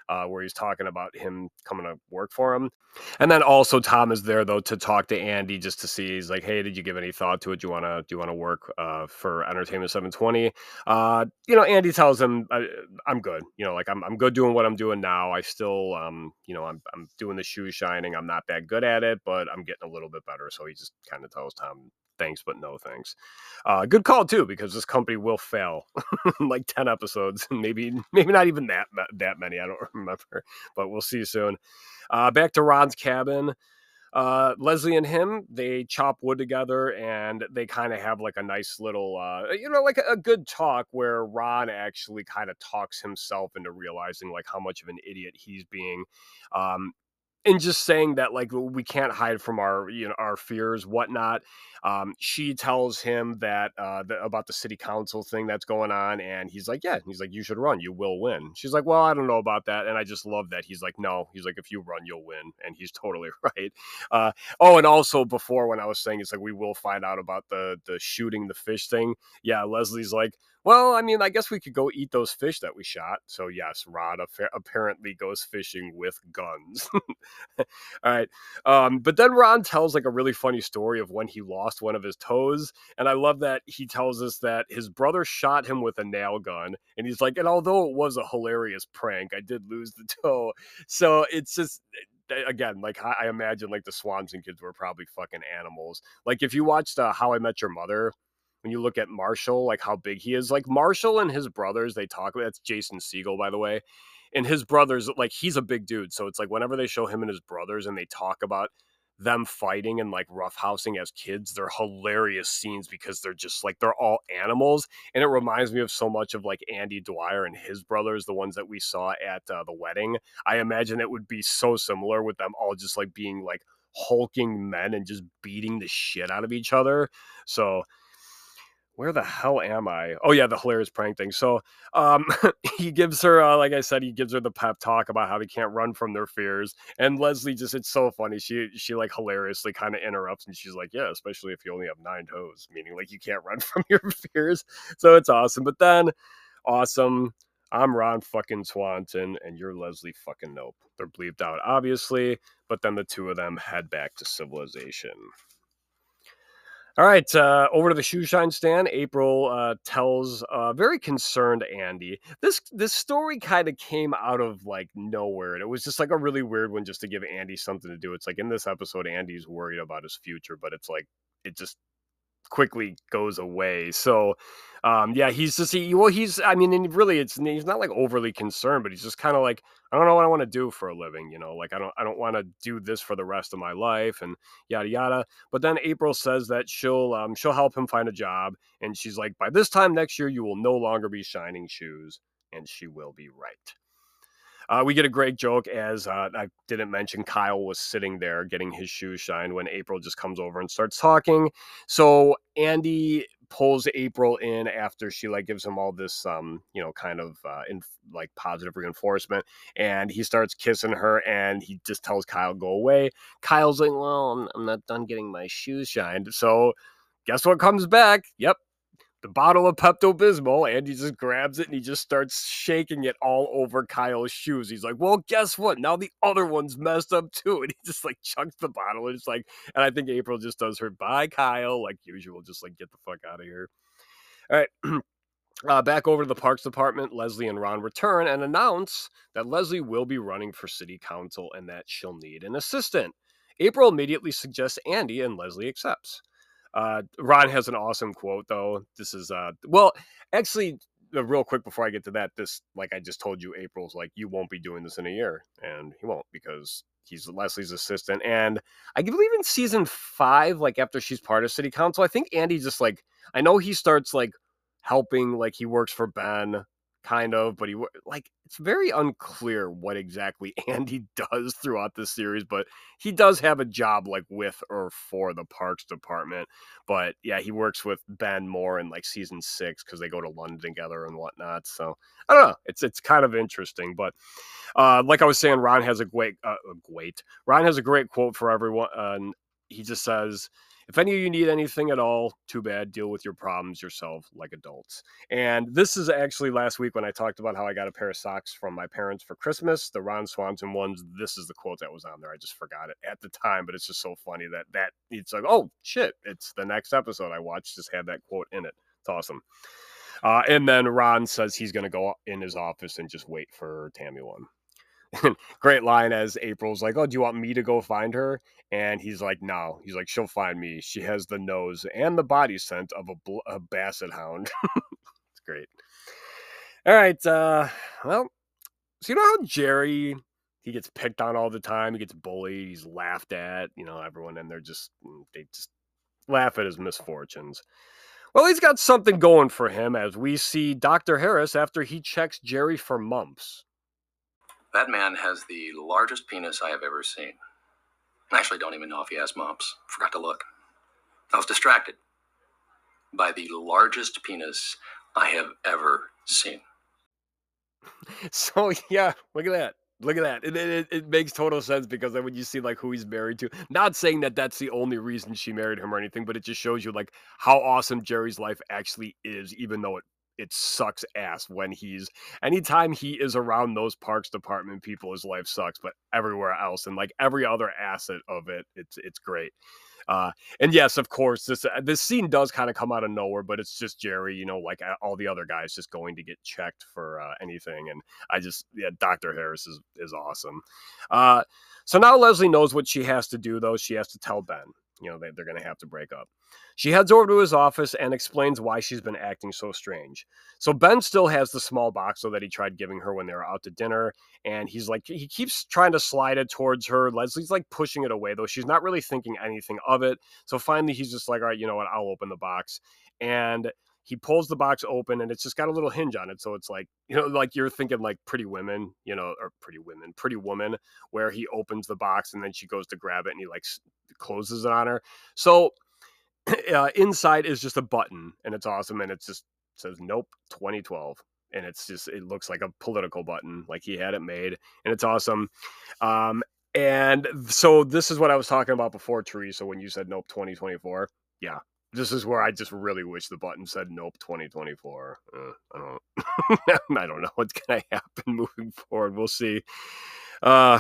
uh, where he's talking about him coming to work for him. And then also Tom is there though to talk to Andy just to see. He's like, "Hey, did you give any thought to it? Do you want to do you want to work uh, for Entertainment seven twenty?" Uh, you know, Andy tells him, I, "I'm good. You know, like I'm I'm good doing what I'm doing now. I still, um, you know, I'm I'm doing the shoe shining. I'm not that good at it, but I'm getting a little bit better." So he just kind of tells Tom, "Thanks, but no thanks." Uh, good call too, because this company will fail in like ten episodes, maybe maybe not even that that many. I don't remember, but we'll see soon. Uh, back to Ron's cabin. Uh, Leslie and him, they chop wood together, and they kind of have like a nice little, uh, you know, like a, a good talk where Ron actually kind of talks himself into realizing like how much of an idiot he's being. Um, and just saying that like we can't hide from our you know our fears, whatnot. Um, she tells him that uh, the, about the city council thing that's going on, and he's like, "Yeah." He's like, "You should run. You will win." She's like, "Well, I don't know about that." And I just love that he's like, "No." He's like, "If you run, you'll win," and he's totally right. Uh, oh, and also before when I was saying it's like we will find out about the the shooting the fish thing. Yeah, Leslie's like, "Well, I mean, I guess we could go eat those fish that we shot." So yes, Ron affa- apparently goes fishing with guns. All right. Um, but then Ron tells like a really funny story of when he lost one of his toes. And I love that he tells us that his brother shot him with a nail gun. And he's like, and although it was a hilarious prank, I did lose the toe. So it's just, again, like I, I imagine like the Swanson kids were probably fucking animals. Like if you watched uh, How I Met Your Mother, when you look at Marshall, like how big he is, like Marshall and his brothers, they talk about, that's Jason Segel, by the way. And his brothers, like he's a big dude. So it's like whenever they show him and his brothers and they talk about them fighting and like roughhousing as kids, they're hilarious scenes because they're just like, they're all animals. And it reminds me of so much of like Andy Dwyer and his brothers, the ones that we saw at uh, the wedding. I imagine it would be so similar with them all just like being like hulking men and just beating the shit out of each other. So where the hell am I? Oh yeah, the hilarious prank thing. So um, he gives her, uh, like I said, he gives her the pep talk about how they can't run from their fears. And Leslie just, it's so funny. She she like hilariously kind of interrupts and she's like, "Yeah, especially if you only have nine toes," meaning like you can't run from your fears. So it's awesome. But then, awesome. I'm Ron fucking Swanson and you're Leslie fucking Nope. They're bleeped out, obviously. But then the two of them head back to civilization. All right, uh, over to the shoe shine stand. April uh, tells a uh, very concerned Andy. This this story kind of came out of like nowhere, and it was just like a really weird one, just to give Andy something to do. It's like in this episode, Andy's worried about his future, but it's like it just quickly goes away. So, um, yeah, he's just he. Well, he's. I mean, and really, it's he's not like overly concerned, but he's just kind of like, I don't know what I want to do for a living. You know, like I don't I don't want to do this for the rest of my life, and yada yada. But then April says that she'll um she'll help him find a job, and she's like, by this time next year, you will no longer be shining shoes, and she will be right. Uh, we get a great joke as uh, I didn't mention Kyle was sitting there getting his shoes shined when April just comes over and starts talking. So Andy pulls April in after she like gives him all this, um, you know, kind of uh, in like positive reinforcement, and he starts kissing her, and he just tells Kyle go away. Kyle's like, "Well, I'm, I'm not done getting my shoes shined." So guess what comes back? Yep. The bottle of Pepto-Bismol, and he just grabs it and he just starts shaking it all over Kyle's shoes. He's like, "Well, guess what? Now the other one's messed up too." And he just like chucks the bottle. And it's like, and I think April just does her bye, Kyle, like usual, just like get the fuck out of here. All right. Uh, back over to the Parks Department, Leslie and Ron return and announce that Leslie will be running for city council and that she'll need an assistant. April immediately suggests Andy, and Leslie accepts. Uh, Ron has an awesome quote, though. This is, uh, well, actually, uh, real quick before I get to that, this, like I just told you, April's like, "You won't be doing this in a year." And he won't, because he's Leslie's assistant. And I believe in season five, like after she's part of city council, I think Andy just like, I know he starts like helping, like he works for Ben, kind of, but he like it's very unclear what exactly Andy does throughout the series, but he does have a job like with or for the Parks Department. But yeah, he works with Ben more in like season six because they go to London together and whatnot. So I don't know, it's it's kind of interesting. But uh like I was saying, Ron has a great uh, a great Ron has a great quote for everyone, uh, and he just says, If any of you need anything at all, too bad. Deal with your problems yourself like adults. And this is actually last week when I talked about how I got a pair of socks from my parents for Christmas, the Ron Swanson ones. This is the quote that was on there. I just forgot it at the time, but it's just so funny that that it's like, oh shit, it's the next episode I watched just had that quote in it. It's awesome. Uh, and then Ron says he's going to go in his office and just wait for Tammy one. Great line as April's like, oh, do you want me to go find her? And he's like, no. He's like, she'll find me. She has the nose and the body scent of a, bl- a basset hound. It's great. All right. Uh, well, so you know how Jerry, he gets picked on all the time. He gets bullied. He's laughed at. You know, everyone in there just, they just laugh at his misfortunes. Well, he's got something going for him as we see Doctor Harris after he checks Jerry for mumps. That man has the largest penis I have ever seen. I actually don't even know if he has mumps. Forgot to look. I was distracted by the largest penis I have ever seen. So, yeah, look at that. Look at that. It, it, it makes total sense because then when you see like who he's married to, not saying that that's the only reason she married him or anything, but it just shows you like how awesome Jerry's life actually is, even though it it sucks ass when he's anytime he is around those parks department people, his life sucks, but everywhere else and like every other asset of it, it's it's great. Uh, and yes, of course, this this scene does kind of come out of nowhere, but it's just Jerry, you know, like all the other guys just going to get checked for uh, anything. And I just, yeah, Doctor Harris is, is awesome. Uh, so now Leslie knows what she has to do, though. She has to tell Ben. You know, they, they're going to have to break up. She heads over to his office and explains why she's been acting so strange. So Ben still has the small box so that he tried giving her when they were out to dinner. And he's like, he keeps trying to slide it towards her. Leslie's like pushing it away, though. She's not really thinking anything of it. So finally, he's just like, all right, you know what? I'll open the box. And he pulls the box open and it's just got a little hinge on it. So it's like, you know, like you're thinking like Pretty Women, you know, or Pretty Women, Pretty Woman, where he opens the box and then she goes to grab it and he like closes it on her. So uh, inside is just a button and it's awesome. And it just says, nope, twenty twelve. And it's just, it looks like a political button, like he had it made, and it's awesome. Um, and so this is what I was talking about before, Teresa, when you said, nope, twenty twenty-four. Yeah. This is where I just really wish the button said nope twenty twenty-four. Uh, I don't I don't know what's going to happen moving forward. We'll see. Uh,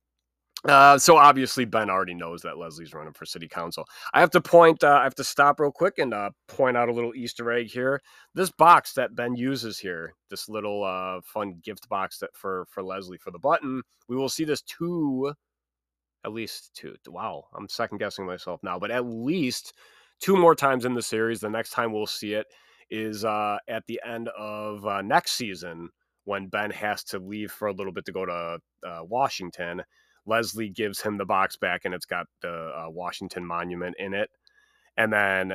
uh, so obviously Ben already knows that Leslie's running for city council. I have to point, uh, I have to stop real quick and uh, point out a little Easter egg here. This box that Ben uses here, this little uh, fun gift box that for, for Leslie for the button, we will see this two, at least two. Wow, I'm second guessing myself now, but at least two more times in the series. The next time we'll see it is uh, at the end of uh, next season when Ben has to leave for a little bit to go to uh, Washington. Leslie gives him the box back and it's got the uh, Washington Monument in it. And then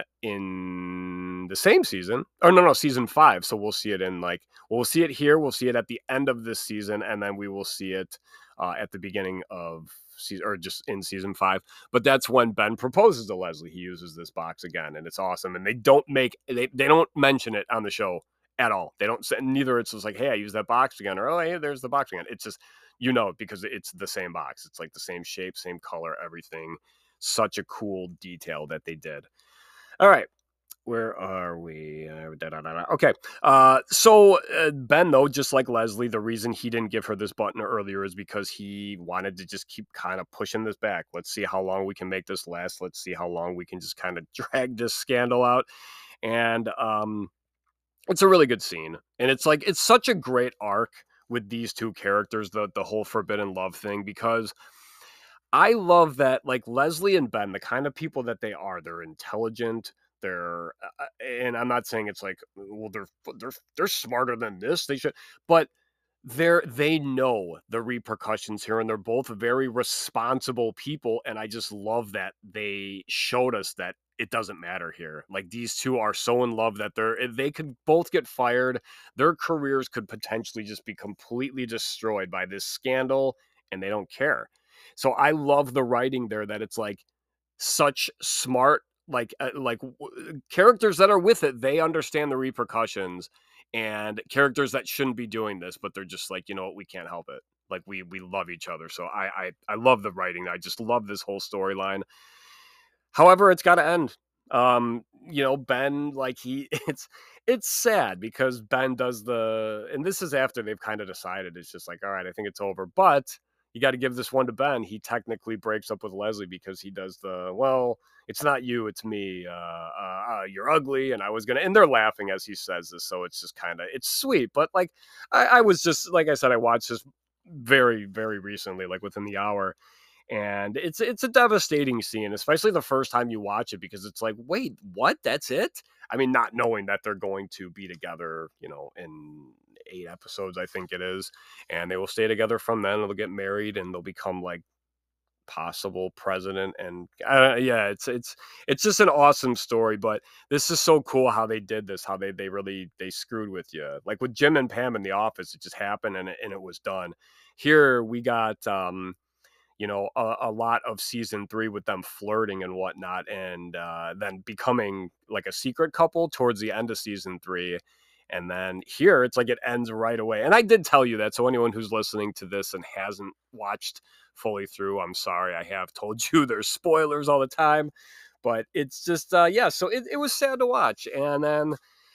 in the same season, or no, no, season five. So we'll see it in like, we'll see it here. We'll see it at the end of this season. And then we will see it uh, at the beginning of season, or just in season five. But that's when Ben proposes to Leslie. He uses this box again and it's awesome. And they don't make, they, they don't mention it on the show at all. They don't say, neither it's just like, hey, I use that box again. Or, oh, hey, there's the box again. It's just, you know, because it's the same box. It's like the same shape, same color, everything. Such a cool detail that they did. All right. Where are we? Uh, da, da, da, da. Okay. Uh, so uh, Ben, though, just like Leslie, the reason he didn't give her this button earlier is because he wanted to just keep kind of pushing this back. Let's see how long we can make this last. Let's see how long we can just kind of drag this scandal out. And um, it's a really good scene. And it's like, it's such a great arc with these two characters, the the whole forbidden love thing, because I love that, like, Leslie and Ben, the kind of people that they are, they're intelligent. They're, uh, and I'm not saying it's like, well, they're they're they're smarter than this. They should, but they're they know the repercussions here, and they're both very responsible people. And I just love that they showed us that it doesn't matter here. Like, these two are so in love that they're they could both get fired. Their careers could potentially just be completely destroyed by this scandal, and they don't care. So I love the writing there, that it's like such smart, like uh, like w- characters that are with it. They understand the repercussions, and characters that shouldn't be doing this, but they're just like, you know what, we can't help it. Like, we we love each other. So I I, I love the writing. I just love this whole storyline. However, it's got to end. Um, you know, Ben, like he, it's it's sad because Ben does the, and this is after they've kind of decided. It's just like, all right, I think it's over. But you got to give this one to Ben. He technically breaks up with Leslie because he does the, well, it's not you, it's me. Uh, uh, uh you're ugly, and I was gonna. And they're laughing as he says this, so it's just kind of, it's sweet. But like, I, I was just, like I said, I watched this very, very recently, like within the hour. And it's it's a devastating scene, especially the first time you watch it, because it's like, wait, what? That's it? I mean, not knowing that they're going to be together, you know, in eight episodes, I think it is, and they will stay together from then. They'll get married, and they'll become like possible president. And uh, yeah, it's it's it's just an awesome story. But this is so cool how they did this, how they they really they screwed with you, like with Jim and Pam in The Office. It just happened, and it, and it was done. Here we got. um you know, a, a lot of season three with them flirting and whatnot, and uh, then becoming like a secret couple towards the end of season three. And then here it's like it ends right away. And I did tell you that. So anyone who's listening to this and hasn't watched fully through, I'm sorry. I have told you there's spoilers all the time, but it's just, uh, yeah, so it, it was sad to watch. And then,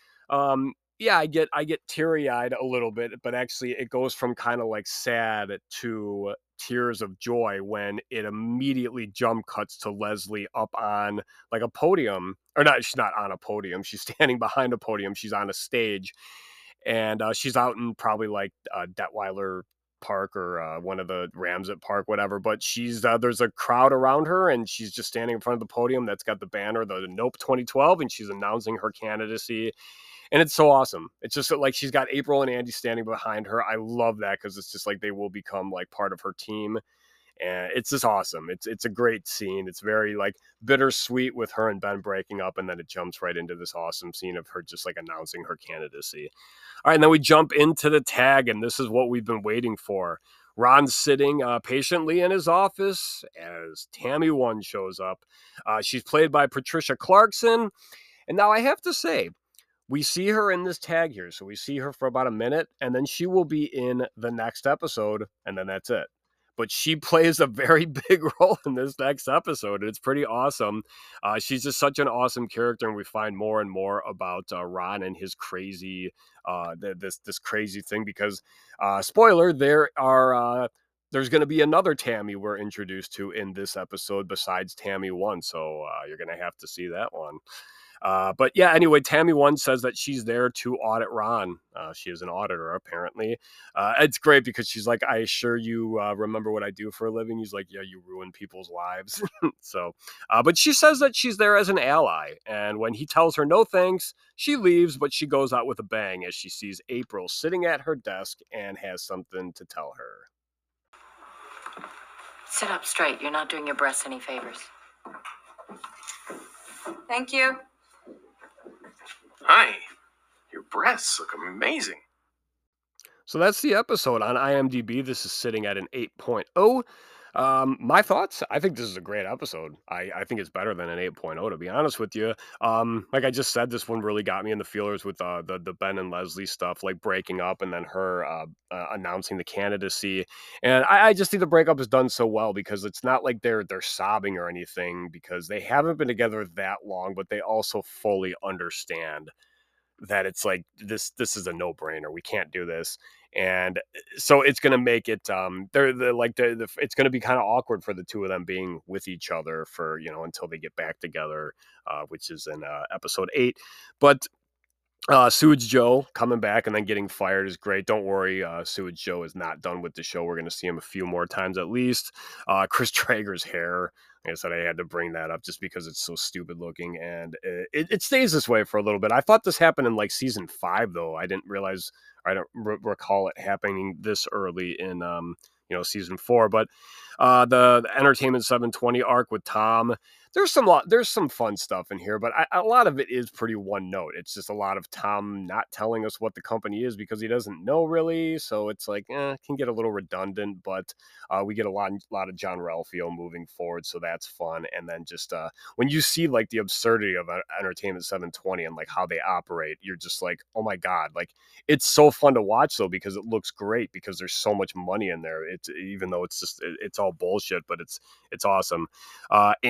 um, yeah, I get I get teary-eyed a little bit, but actually it goes from kind of like sad to tears of joy when it immediately jump cuts to Leslie up on like a podium, or not, she's not on a podium, she's standing behind a podium, she's on a stage, and uh, she's out in probably like uh, Detweiler Park or uh, one of the Ramsett Park, whatever, but she's uh, there's a crowd around her, and she's just standing in front of the podium that's got the banner, the Nope twenty twelve, and she's announcing her candidacy. And it's so awesome. It's just like she's got April and Andy standing behind her. I love that because it's just like they will become like part of her team. And it's just awesome. It's it's a great scene. It's very like bittersweet with her and Ben breaking up. And then it jumps right into this awesome scene of her just like announcing her candidacy. All right, and then we jump into the tag, and this is what we've been waiting for. Ron's sitting uh, patiently in his office as Tammy One shows up. Uh, she's played by Patricia Clarkson. And now I have to say, we see her in this tag here. So we see her for about a minute, and then she will be in the next episode, and then that's it. But she plays a very big role in this next episode, and it's pretty awesome. Uh, she's just such an awesome character, and we find more and more about uh, Ron and his crazy, uh, th- this this crazy thing. Because, uh, spoiler, there are uh, there's going to be another Tammy we're introduced to in this episode besides Tammy One, so uh, you're going to have to see that one. Uh, but yeah, anyway, Tammy One says that she's there to audit Ron. Uh, she is an auditor, apparently. Uh, it's great because she's like, I assure you uh, remember what I do for a living. He's like, yeah, you ruin people's lives. so, uh, but she says that she's there as an ally. And when he tells her no thanks, she leaves, but she goes out with a bang as she sees April sitting at her desk and has something to tell her. Sit up straight. You're not doing your breasts any favors. Thank you. Hi, your breasts look amazing. So that's the episode on IMDb. This is sitting at an eight point oh. Um, my thoughts, I think this is a great episode. I, I think it's better than an eight point oh, to be honest with you. Um, like I just said, this one really got me in the feelers with uh, the, the Ben and Leslie stuff, like breaking up and then her uh, uh, announcing the candidacy. And I, I just think the breakup is done so well because it's not like they're they're sobbing or anything, because they haven't been together that long, but they also fully understand that it's like this this is a no-brainer. We can't do this. And so it's going to make it um they're, they're like the, the it's going to be kind of awkward for the two of them being with each other for, you know, until they get back together, uh which is in uh, episode eight. But Uh, Sewage Joe coming back and then getting fired is great. Don't worry, uh, Sewage Joe is not done with the show. We're going to see him a few more times at least. Uh, Chris Traeger's hair, like I said, I had to bring that up just because it's so stupid looking, and it, it stays this way for a little bit. I thought this happened in like season five, though. I didn't realize, I don't r- recall it happening this early in, um, you know, season four. But uh, the, the Entertainment seven twenty arc with Tom, there's some lot, there's some fun stuff in here, but I, a lot of it is pretty one note. It's just a lot of Tom not telling us what the company is because he doesn't know really. So it's like, eh, it can get a little redundant, but uh, we get a lot, lot of John Ralphio moving forward. So that's fun. And then just uh, when you see like the absurdity of Entertainment seven twenty and like how they operate, you're just like, oh my God, like it's so fun to watch though, because it looks great because there's so much money in there. It's even though it's just, it, it's all bullshit, but it's, it's awesome. Uh, Andy and his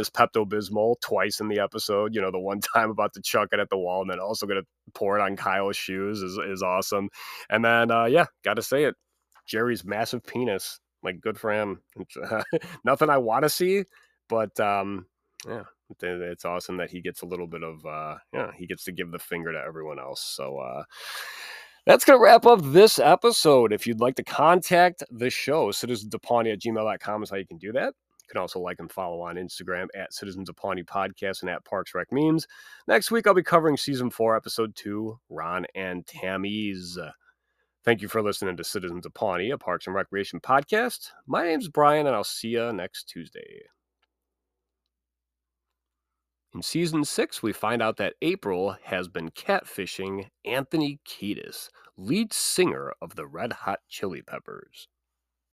this Pepto-Bismol twice in the episode. You know, the one time about to chuck it at the wall and then also going to pour it on Kyle's shoes is, is awesome. And then, uh, yeah, got to say it. Jerry's massive penis. Like, good for him. Uh, nothing I want to see, but um, yeah, it's awesome that he gets a little bit of, uh, yeah, he gets to give the finger to everyone else. So uh, that's going to wrap up this episode. If you'd like to contact the show, citizens of pawnee at gmail dot com is how you can do that. You can also like and follow on Instagram at Citizens of Pawnee Podcast and at Parks Rec Memes. Next week, I'll be covering Season four, Episode two, Ron and Tammy's. Thank you for listening to Citizens of Pawnee, a Parks and Recreation podcast. My name's Brian, and I'll see you next Tuesday. In Season six, we find out that April has been catfishing Anthony Kiedis, lead singer of the Red Hot Chili Peppers.